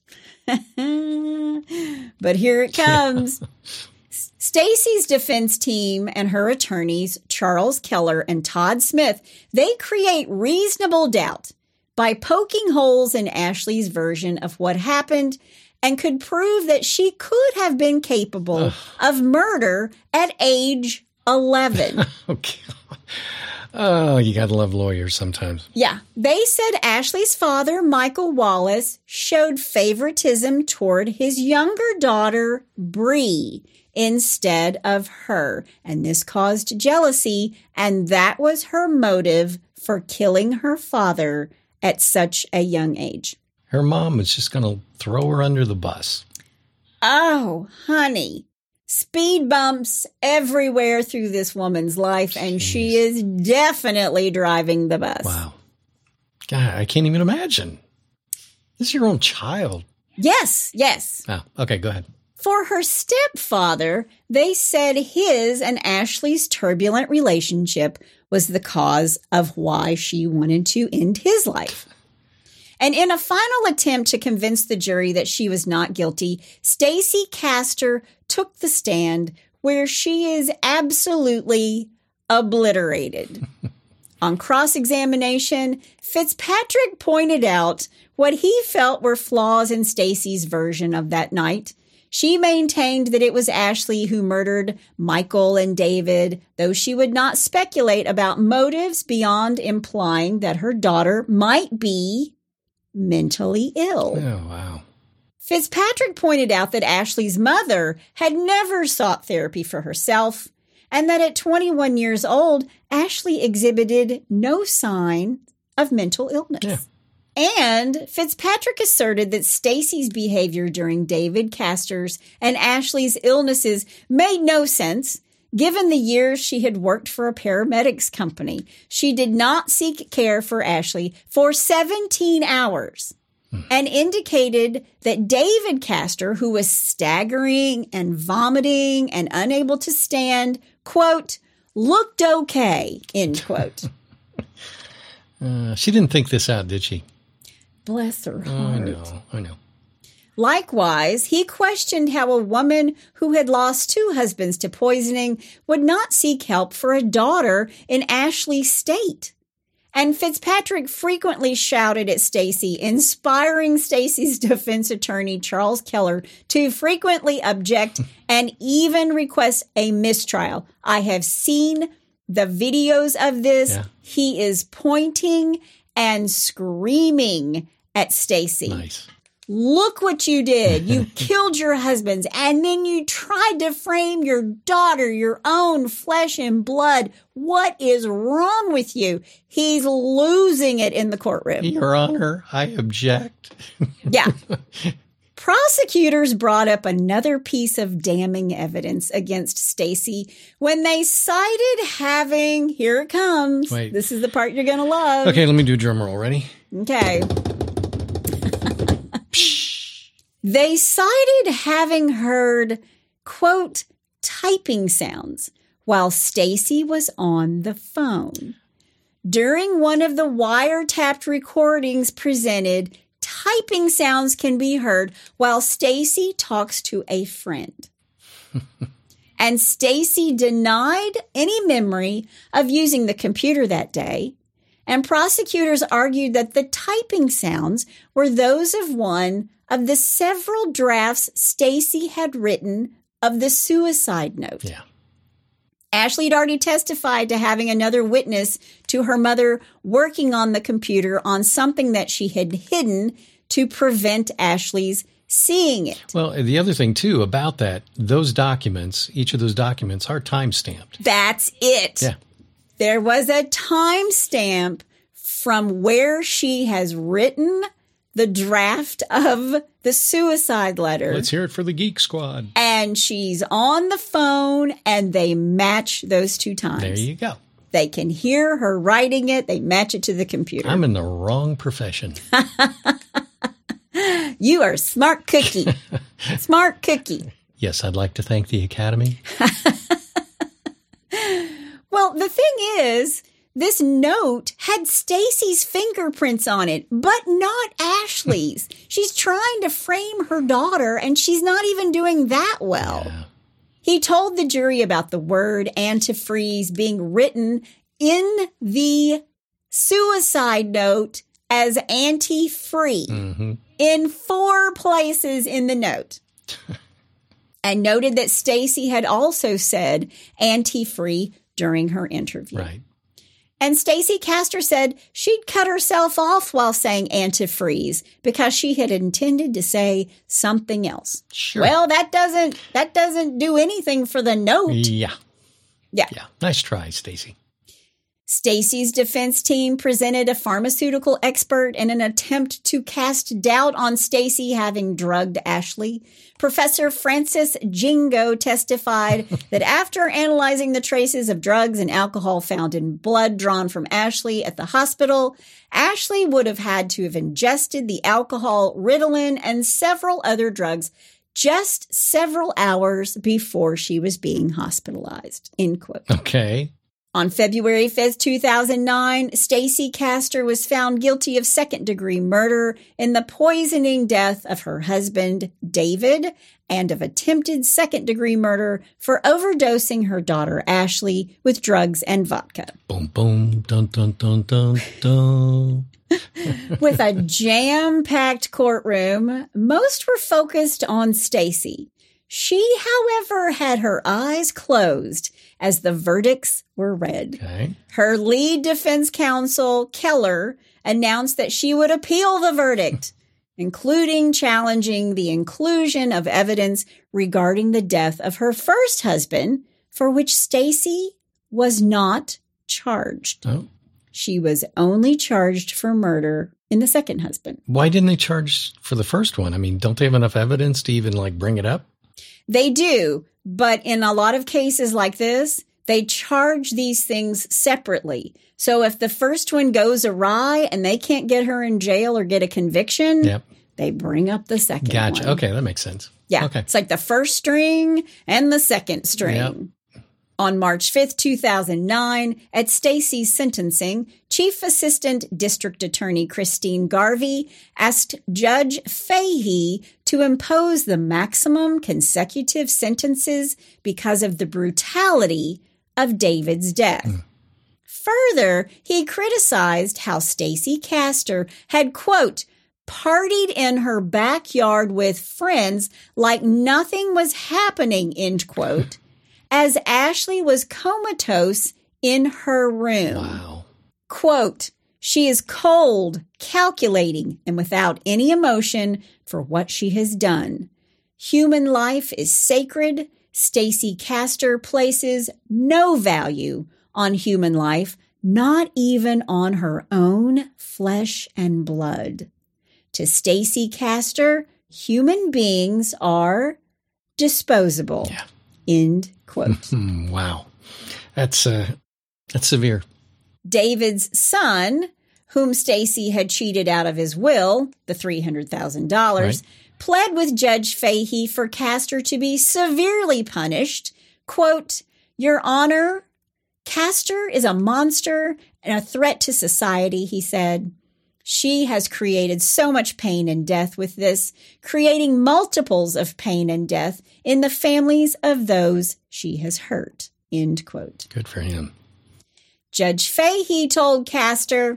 But here it comes. Stacy's defense team and her attorneys, Charles Keller and Todd Smith, they create reasonable doubt by poking holes in Ashley's version of what happened and could prove that she could have been capable of murder at age 11. Okay. Oh, you got to love lawyers sometimes. Yeah. They said Ashley's father, Michael Wallace, showed favoritism toward his younger daughter, Bree, instead of her. And this caused jealousy, and that was her motive for killing her father at such a young age. Her mom was just going to throw her under the bus. Oh, honey. Speed bumps everywhere through this woman's life, and she is definitely driving the bus. Wow. God, I can't even imagine. This is your own child. Yes, yes. Oh, okay, go ahead. For her stepfather, they said his and Ashley's turbulent relationship was the cause of why she wanted to end his life. And in a final attempt to convince the jury that she was not guilty, Stacy Castor took the stand, where she is absolutely obliterated. On cross-examination, Fitzpatrick pointed out what he felt were flaws in Stacy's version of that night. She maintained that it was Ashley who murdered Michael and David, though she would not speculate about motives beyond implying that her daughter might be mentally ill. Oh, wow. Fitzpatrick pointed out that Ashley's mother had never sought therapy for herself, and that at 21 years old, Ashley exhibited no sign of mental illness. Yeah. And Fitzpatrick asserted that Stacy's behavior during David Castor's and Ashley's illnesses made no sense, given the years she had worked for a paramedics company. She did not seek care for Ashley for 17 hours and indicated that David Castor, who was staggering and vomiting and unable to stand, quote, looked okay, end quote. She didn't think this out, did she? Bless her heart. I know. Likewise, he questioned how a woman who had lost 2 husbands to poisoning would not seek help for a daughter in Ashley's state. And Fitzpatrick frequently shouted at Stacy, inspiring Stacy's defense attorney, Charles Keller, to frequently object and even request a mistrial. I have seen the videos of this. Yeah. He is pointing and screaming at Stacy. Nice. Look what you did. You killed your husbands, and then you tried to frame your daughter, your own flesh and blood. What is wrong with you? He's losing it in the courtroom. Your Honor, I object. Yeah. Prosecutors brought up another piece of damning evidence against Stacy when they cited having, here it comes. Wait. This is the part you're going to love. Okay, let me do a drum roll. Ready? Okay. They cited having heard, quote, typing sounds while Stacy was on the phone. During one of the wiretapped recordings presented, typing sounds can be heard while Stacy talks to a friend. And Stacy denied any memory of using the computer that day. And prosecutors argued that the typing sounds were those of one of the several drafts Stacy had written of the suicide note. Yeah. Ashley had already testified to having another witness to her mother working on the computer on something that she had hidden to prevent Ashley's seeing it. Well, the other thing, too, about that, those documents, each of those documents are time-stamped. That's it. Yeah. There was a timestamp from where she has written the draft of the suicide letter. Let's hear it for the Geek Squad. And she's on the phone, and they match those two times. There you go. They can hear her writing it. They match it to the computer. I'm in the wrong profession. You are a smart cookie. Smart cookie. Yes, I'd like to thank the Academy. Well, the thing is, this note had Stacy's fingerprints on it, but not Ashley's. She's trying to frame her daughter, and she's not even doing that well. Yeah. He told the jury about the word antifreeze being written in the suicide note as anti-free in 4 places in the note. And noted that Stacy had also said anti-free during her interview. Right. And Stacy Castor said she'd cut herself off while saying antifreeze because she had intended to say something else. Sure. Well, that doesn't do anything for the note. Yeah. Yeah. Yeah. Nice try, Stacy. Stacy's defense team presented a pharmaceutical expert in an attempt to cast doubt on Stacy having drugged Ashley. Professor Francis Jingo testified that after analyzing the traces of drugs and alcohol found in blood drawn from Ashley at the hospital, Ashley would have had to have ingested the alcohol, Ritalin, and several other drugs just several hours before she was being hospitalized, end quote. Okay. On February 5th, 2009, Stacy Castor was found guilty of second-degree murder in the poisoning death of her husband, David, and of attempted second-degree murder for overdosing her daughter, Ashley, with drugs and vodka. Boom, boom, dun, dun, dun, dun, dun. With a jam-packed courtroom, most were focused on Stacy. She, however, had her eyes closed as the verdicts were read. Okay. Her lead defense counsel, Keller, announced that she would appeal the verdict, including challenging the inclusion of evidence regarding the death of her first husband, for which Stacy was not charged. Oh. She was only charged for murder in the second husband. Why didn't they charge for the first one? I mean, don't they have enough evidence to even bring it up? They do, but in a lot of cases like this, they charge these things separately. So if the first one goes awry and they can't get her in jail or get a conviction, Yep. they bring up the second Gotcha. one. Okay, that makes sense. Yeah. Okay. It's like the first string and the second string. Yep. On March 5th, 2009, at Stacy's sentencing, Chief Assistant District Attorney Christine Garvey asked Judge Fahey to impose the maximum consecutive sentences because of the brutality of David's death. Further, he criticized how Stacy Castor had, quote, partied in her backyard with friends like nothing was happening, end quote, as Ashley was comatose in her room. Wow. Quote, She is cold, calculating, and without any emotion for what she has done. Human life is sacred. Stacy Castor places no value on human life, not even on her own flesh and blood. To Stacy Castor, human beings are disposable. Yeah. End quote. Wow. That's severe. David's son, whom Stacy had cheated out of his will, the $300,000, Right. pled with Judge Fahey for Castor to be severely punished. Quote, Your Honor, Castor is a monster and a threat to society, he said. She has created so much pain and death with this, creating multiples of pain and death in the families of those she has hurt. End quote. Good for him. Judge Fahey told Castor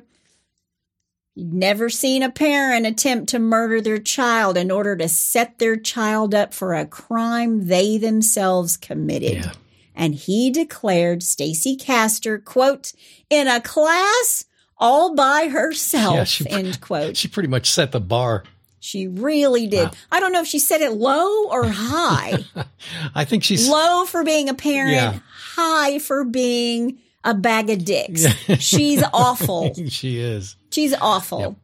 he'd never seen a parent attempt to murder their child in order to set their child up for a crime they themselves committed. Yeah. And he declared Stacy Castor, quote, in a class all by herself, Yeah, end quote. She pretty much set the bar. She really did. Wow. I don't know if she said it low or high. I think she's Low for being a parent, Yeah. high for being a bag of dicks. She's awful. She is. She's awful. Yep.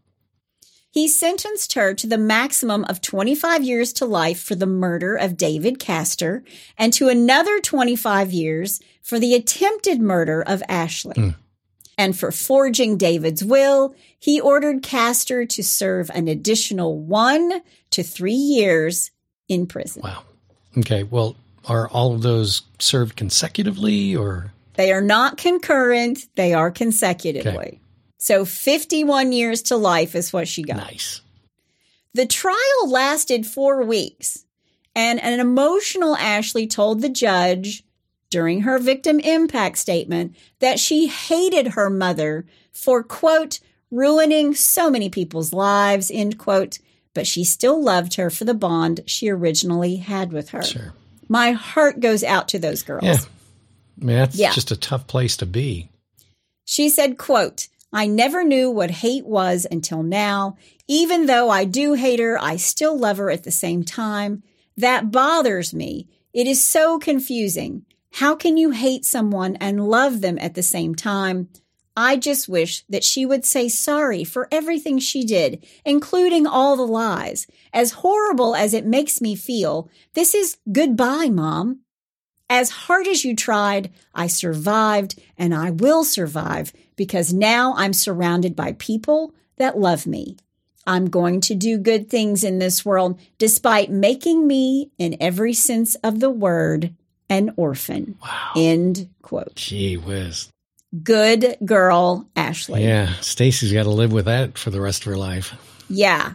He sentenced her to the maximum of 25 years to life for the murder of David Castor and to another 25 years for the attempted murder of Ashley. And for forging David's will, he ordered Castor to serve an additional 1 to 3 years in prison. Wow. Okay. Well, are all of those served consecutively or? They are not concurrent. They are consecutively. Okay. So 51 years to life is what she got. Nice. The trial lasted 4 weeks, and an emotional Ashley told the judge during her victim impact statement that she hated her mother for, quote, ruining so many people's lives, end quote, but she still loved her for the bond she originally had with her. Sure. My heart goes out to those girls. Yeah. I mean, that's Yeah. just a tough place to be. She said, quote, I never knew what hate was until now. Even though I do hate her, I still love her at the same time. That bothers me. It is so confusing. How can you hate someone and love them at the same time? I just wish that she would say sorry for everything she did, including all the lies. As horrible as it makes me feel, this is goodbye, Mom. As hard as you tried, I survived, and I will survive because now I'm surrounded by people that love me. I'm going to do good things in this world despite making me, in every sense of the word, an orphan. Wow. End quote. Gee whiz. Good girl, Ashley. Yeah. Stacy's got to live with that for the rest of her life. Yeah.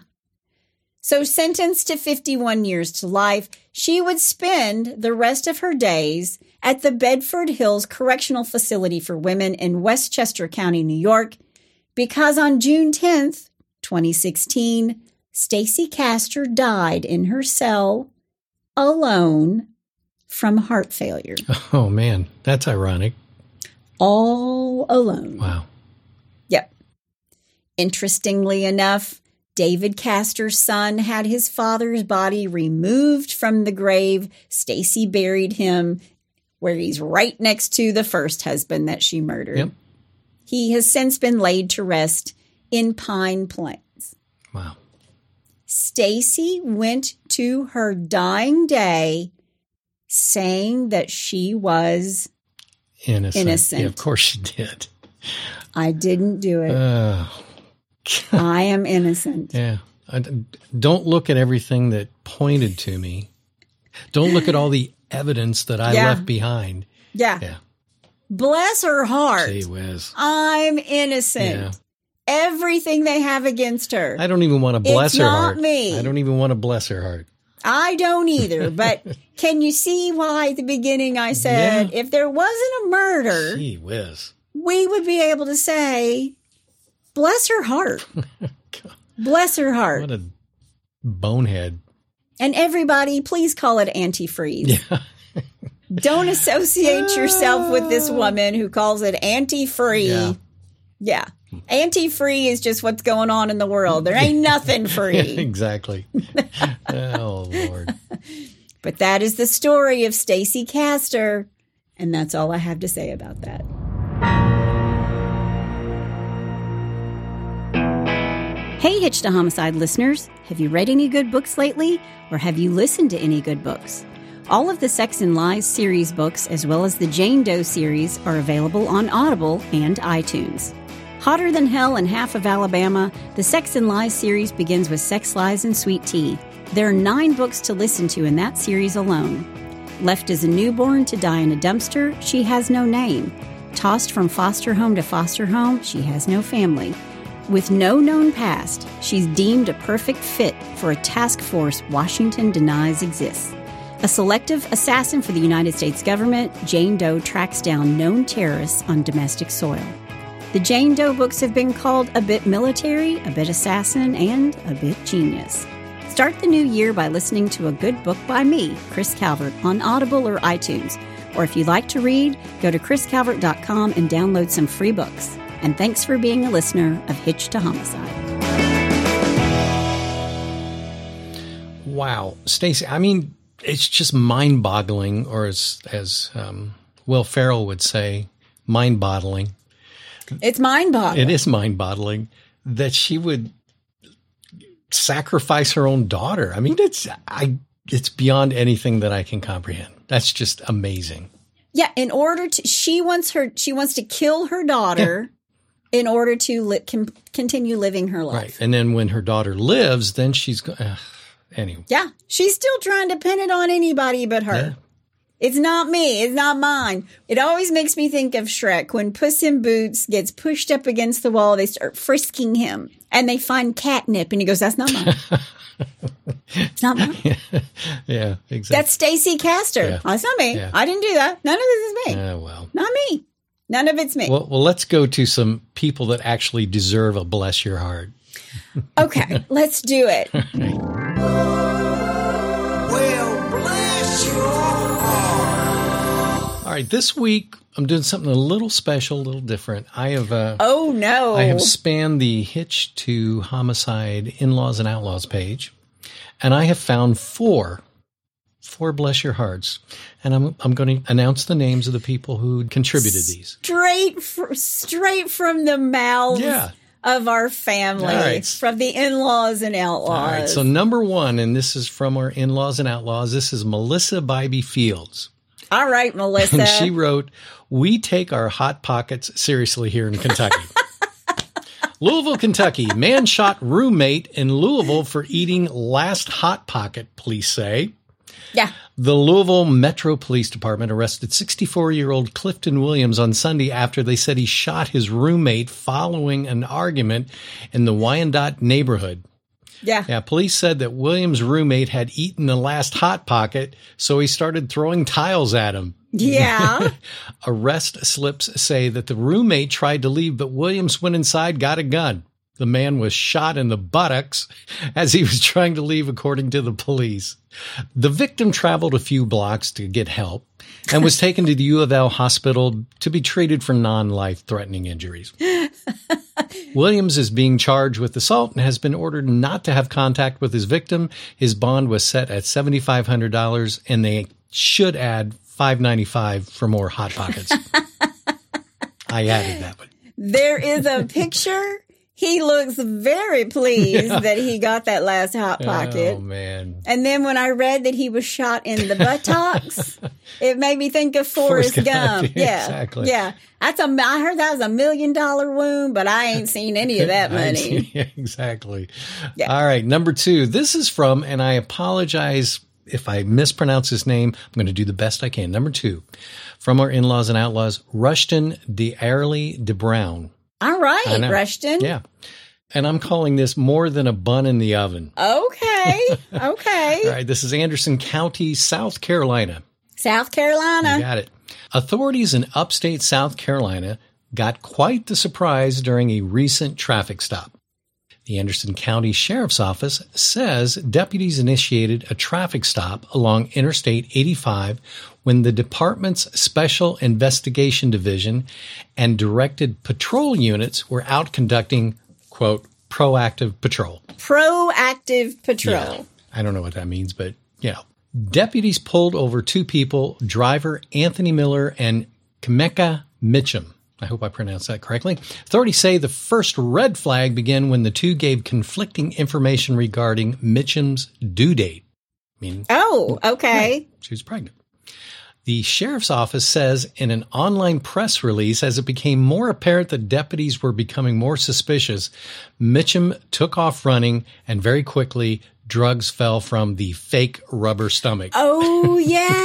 So sentenced to 51 years to life, she would spend the rest of her days at the Bedford Hills Correctional Facility for Women in Westchester County, New York, because on June 10th, 2016, Stacy Castor died in her cell alone from heart failure. Oh, man. That's ironic. All alone. Wow. Yep. Interestingly enough, David Castor's son had his father's body removed from the grave. Stacy buried him where he's right next to the first husband that she murdered. Yep. He has since been laid to rest in Pine Plains. Wow. Stacy went to her dying day saying that she was innocent. Yeah, of course she did. I didn't do it. I am innocent. Yeah. Don't look at everything that pointed to me. Don't look at all the evidence that I left behind. Yeah. Yeah. Bless her heart. Gee whiz. I'm innocent. Yeah. Everything they have against her. I don't even want to bless It's her not heart. me. I don't even want to bless her heart. I don't either. But can you see why at the beginning I said if there wasn't a murder, Gee whiz. we would be able to say, bless her heart. Bless her heart. What a bonehead. And everybody, please call it antifreeze. Yeah. Don't associate yourself with this woman who calls it anti-free. Yeah. Yeah. Anti-free is just what's going on in the world. There ain't nothing free. Exactly. Oh, Lord. But that is the story of Stacey Castor. And that's all I have to say about that. Hey, Hitch to Homicide listeners. Have you read any good books lately? Or have you listened to any good books? All of the Sex and Lies series books, as well as the Jane Doe series, are available on Audible and iTunes. Hotter than hell in half of Alabama, the Sex and Lies series begins with Sex, Lies, and Sweet Tea. There are 9 books to listen to in that series alone. Left as a newborn to die in a dumpster, she has no name. Tossed from foster home to foster home, she has no family. With no known past, she's deemed a perfect fit for a task force Washington denies exists. A selective assassin for the United States government, Jane Doe tracks down known terrorists on domestic soil. The Jane Doe books have been called a bit military, a bit assassin, and a bit genius. Start the new year by listening to a good book by me, Chris Calvert, on Audible or iTunes. Or if you'd like to read, go to chriscalvert.com and download some free books. And thanks for being a listener of Hitch to Homicide. Wow. Stacey, I mean, it's just mind-boggling, or as Will Ferrell would say, mind-boggling. It's mind-boggling. It is mind-boggling that she would sacrifice her own daughter. I mean, it's beyond anything that I can comprehend. That's just amazing. Yeah, in order to, she wants to kill her daughter in order to continue living her life. Right, and then when her daughter lives, then she's anyway. Yeah, she's still trying to pin it on anybody but her. Yeah. It's not me. It's not mine. It always makes me think of Shrek. When Puss in Boots gets pushed up against the wall, they start frisking him. And they find catnip. And he goes, that's not mine. It's not mine. Yeah, exactly. That's Stacey Castor. Yeah. Oh, it's not me. Yeah. I didn't do that. None of this is me. Well. Not me. None of it's me. Well, let's go to some people that actually deserve a bless your heart. Okay, let's do it. Well, bless your heart. All right, this week I'm doing something a little special, a little different. I have oh no! I have spanned the Hitch to Homicide In-Laws and Outlaws page, and I have found four bless your hearts, and I'm going to announce the names of the people who contributed these straight from the mouths. Yeah. Of our family, right. From the In-Laws and Outlaws. All right, so number one, and this is from our In-Laws and Outlaws, this is Melissa Bybee Fields. All right, Melissa. And she wrote, "We take our Hot Pockets seriously here in Kentucky." Louisville, Kentucky. Man shot roommate in Louisville for eating last Hot Pocket, police say. Yeah. The Louisville Metro Police Department arrested 64-year-old Clifton Williams on Sunday after they said he shot his roommate following an argument in the Wyandotte neighborhood. Yeah, police said that Williams' roommate had eaten the last Hot Pocket, so he started throwing tiles at him. Yeah. Arrest slips say that the roommate tried to leave, but Williams went inside, got a gun. The man was shot in the buttocks as he was trying to leave, according to the police. The victim traveled a few blocks to get help and was taken to the U of L hospital to be treated for non-life-threatening injuries. Williams is being charged with assault and has been ordered not to have contact with his victim. His bond was set at $7,500, and they should add $5.95 for more Hot Pockets. I added that one. There is a picture. He looks very pleased that he got that last Hot Pocket. Oh, man. And then when I read that he was shot in the buttocks, it made me think of Forrest Gump. Yeah, exactly. Yeah. I heard that was $1 million wound, but I ain't seen any of that money. Yeah, exactly. Yeah. All right, number two. This is from, and I apologize if I mispronounce his name. I'm going to do the best I can. Number two, from our In-Laws and Outlaws, Rushton D'Airley DeBrown. All right, Rushton. Yeah. And I'm calling this More Than a Bun in the Oven. Okay. Okay. All right. This is Anderson County, South Carolina. South Carolina. You got it. Authorities in upstate South Carolina got quite the surprise during a recent traffic stop. The Anderson County Sheriff's Office says deputies initiated a traffic stop along Interstate 85 when the department's Special Investigation Division and directed patrol units were out conducting, quote, proactive patrol. Proactive patrol. Yeah, I don't know what that means, but, you know. Deputies pulled over two people, driver Anthony Miller and Kemeka Mitchum. I hope I pronounced that correctly. Authorities say the first red flag began when the two gave conflicting information regarding Mitchum's due date. Oh, okay. Right, she was pregnant. The sheriff's office says in an online press release, as it became more apparent that deputies were becoming more suspicious, Mitchum took off running and very quickly drugs fell from the fake rubber stomach. Oh,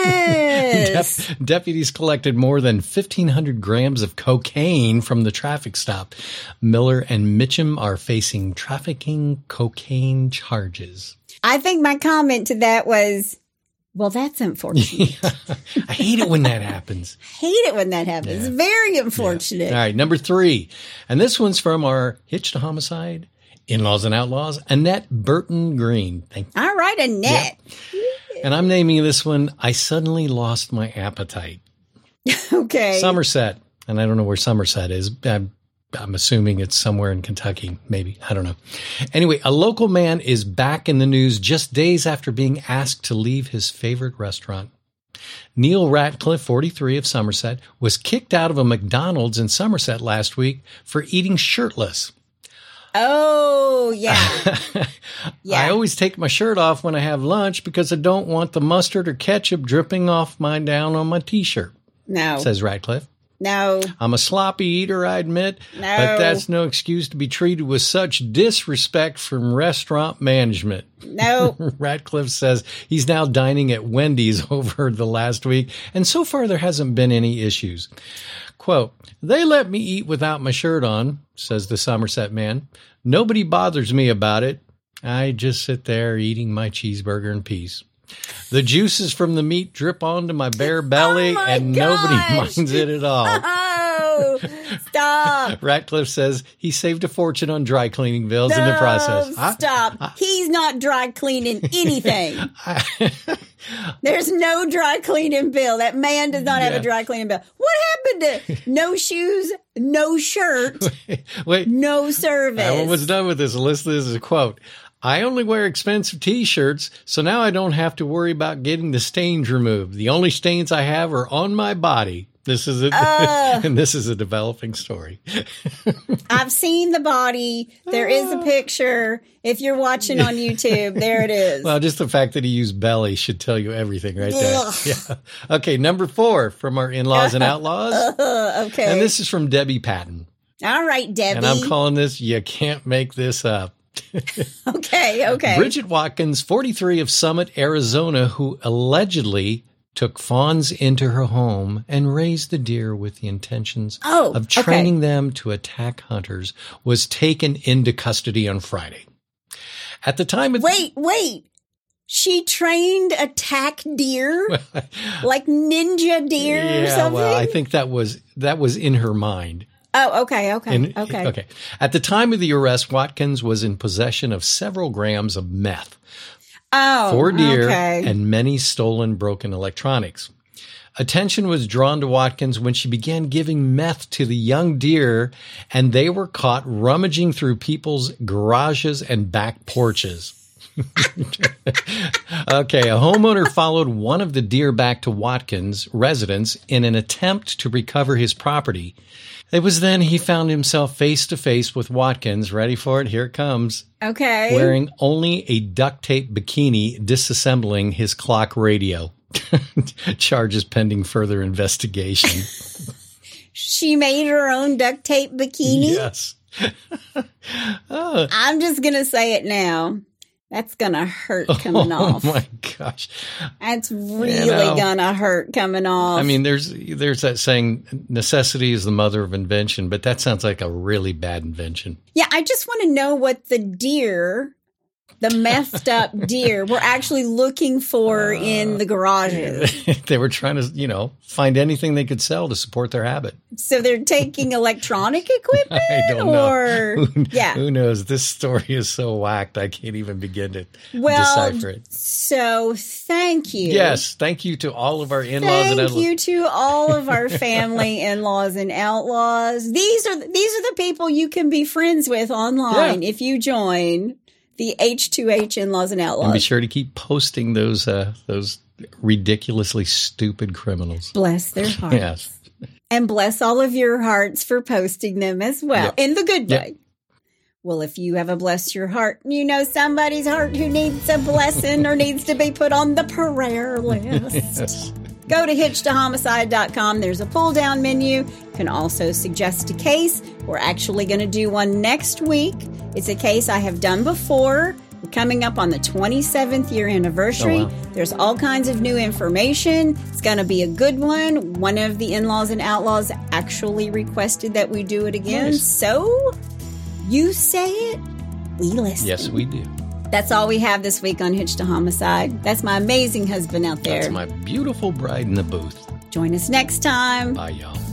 yes. Deputies collected more than 1,500 grams of cocaine from the traffic stop. Miller and Mitchum are facing trafficking cocaine charges. I think my comment to that was, well, that's unfortunate. I hate it when that happens. Hate it when that happens. Yeah. Very unfortunate. Yeah. All right, number 3. And this one's from our Hitch to Homicide, In-Laws and Outlaws, Annette Burton Green. All right, Annette. Yep. And I'm naming this one, I Suddenly Lost My Appetite. Okay. Somerset. And I don't know where Somerset is. I'm assuming it's somewhere in Kentucky, maybe. I don't know. Anyway, a local man is back in the news just days after being asked to leave his favorite restaurant. Neil Ratcliffe, 43 of Somerset, was kicked out of a McDonald's in Somerset last week for eating shirtless. Oh, yeah. Yeah. I always take my shirt off when I have lunch because I don't want the mustard or ketchup dripping off down on my T-shirt. No. Says Ratcliffe. No. I'm a sloppy eater, I admit, No. but that's no excuse to be treated with such disrespect from restaurant management. No. Ratcliffe says he's now dining at Wendy's over the last week, and so far there hasn't been any issues. Quote, they let me eat without my shirt on, says the Somerset man. Nobody bothers me about it. I just sit there eating my cheeseburger in peace. The juices from the meat drip onto my bare belly, and nobody minds it at all. Oh, stop. Ratcliffe says he saved a fortune on dry cleaning bills in the process. Stop. He's not dry cleaning anything. There's no dry cleaning bill. That man does not have a dry cleaning bill. What happened to no shoes, no shirt, Wait, no service? I almost done with this. Listen, this is a quote. I only wear expensive T-shirts, so now I don't have to worry about getting the stains removed. The only stains I have are on my body. This is and this is a developing story. I've seen the body. There is a picture. If you're watching on YouTube, there it is. Well, just the fact that he used belly should tell you everything right there. Yeah. Okay, number 4 from our In-Laws and Outlaws. Okay. And this is from Debbie Patton. All right, Debbie. And I'm calling this, You Can't Make This Up. Okay. Bridget Watkins, 43 of Summit, Arizona, who allegedly took fawns into her home and raised the deer with the intentions of training them to attack hunters, was taken into custody on Friday. At the time of Wait. She trained attack deer? Like ninja deer or something? Well, I think that was in her mind. Oh, okay. Okay. At the time of the arrest, Watkins was in possession of several grams of meth, 4 deer, and many stolen, broken electronics. Attention was drawn to Watkins when she began giving meth to the young deer, and they were caught rummaging through people's garages and back porches. Okay, a homeowner followed one of the deer back to Watkins' residence in an attempt to recover his property. It was then he found himself face to face with Watkins. Ready for it? Here it comes. Okay. Wearing only a duct tape bikini, disassembling his clock radio. Charges pending further investigation. She made her own duct tape bikini? Yes. I'm just going to say it now. That's going to hurt coming off. Oh, my gosh. That's really going to hurt coming off. I mean, there's that saying, necessity is the mother of invention, but that sounds like a really bad invention. Yeah, I just want to know what the deer the messed up deer we're actually looking for in the garages. They were trying to, find anything they could sell to support their habit. So they're taking electronic equipment? I don't know. Or, Who knows? This story is so whacked, I can't even begin to decipher it. So thank you. Yes, thank you to all of our in-laws and Thank outlaws. you to all of our family in-laws and outlaws. These are the people you can be friends with online if you join the H2H in-laws and outlaws. And be sure to keep posting those ridiculously stupid criminals. Bless their hearts. Yes. And bless all of your hearts for posting them as well, in the good way. Well, if you have a bless your heart, you know somebody's heart who needs a blessing or needs to be put on the prayer list. Yes. Go to hitchtohomicide.com. There's a pull-down menu. You can also suggest a case. We're actually going to do one next week. It's a case I have done before. We're coming up on the 27th year anniversary. Oh, wow. There's all kinds of new information. It's going to be a good one. One of the in-laws and outlaws actually requested that we do it again. Nice. So you say it, we listen. Yes, we do. That's all we have this week on Hitch to Homicide. That's my amazing husband out there. That's my beautiful bride in the booth. Join us next time. Bye, y'all.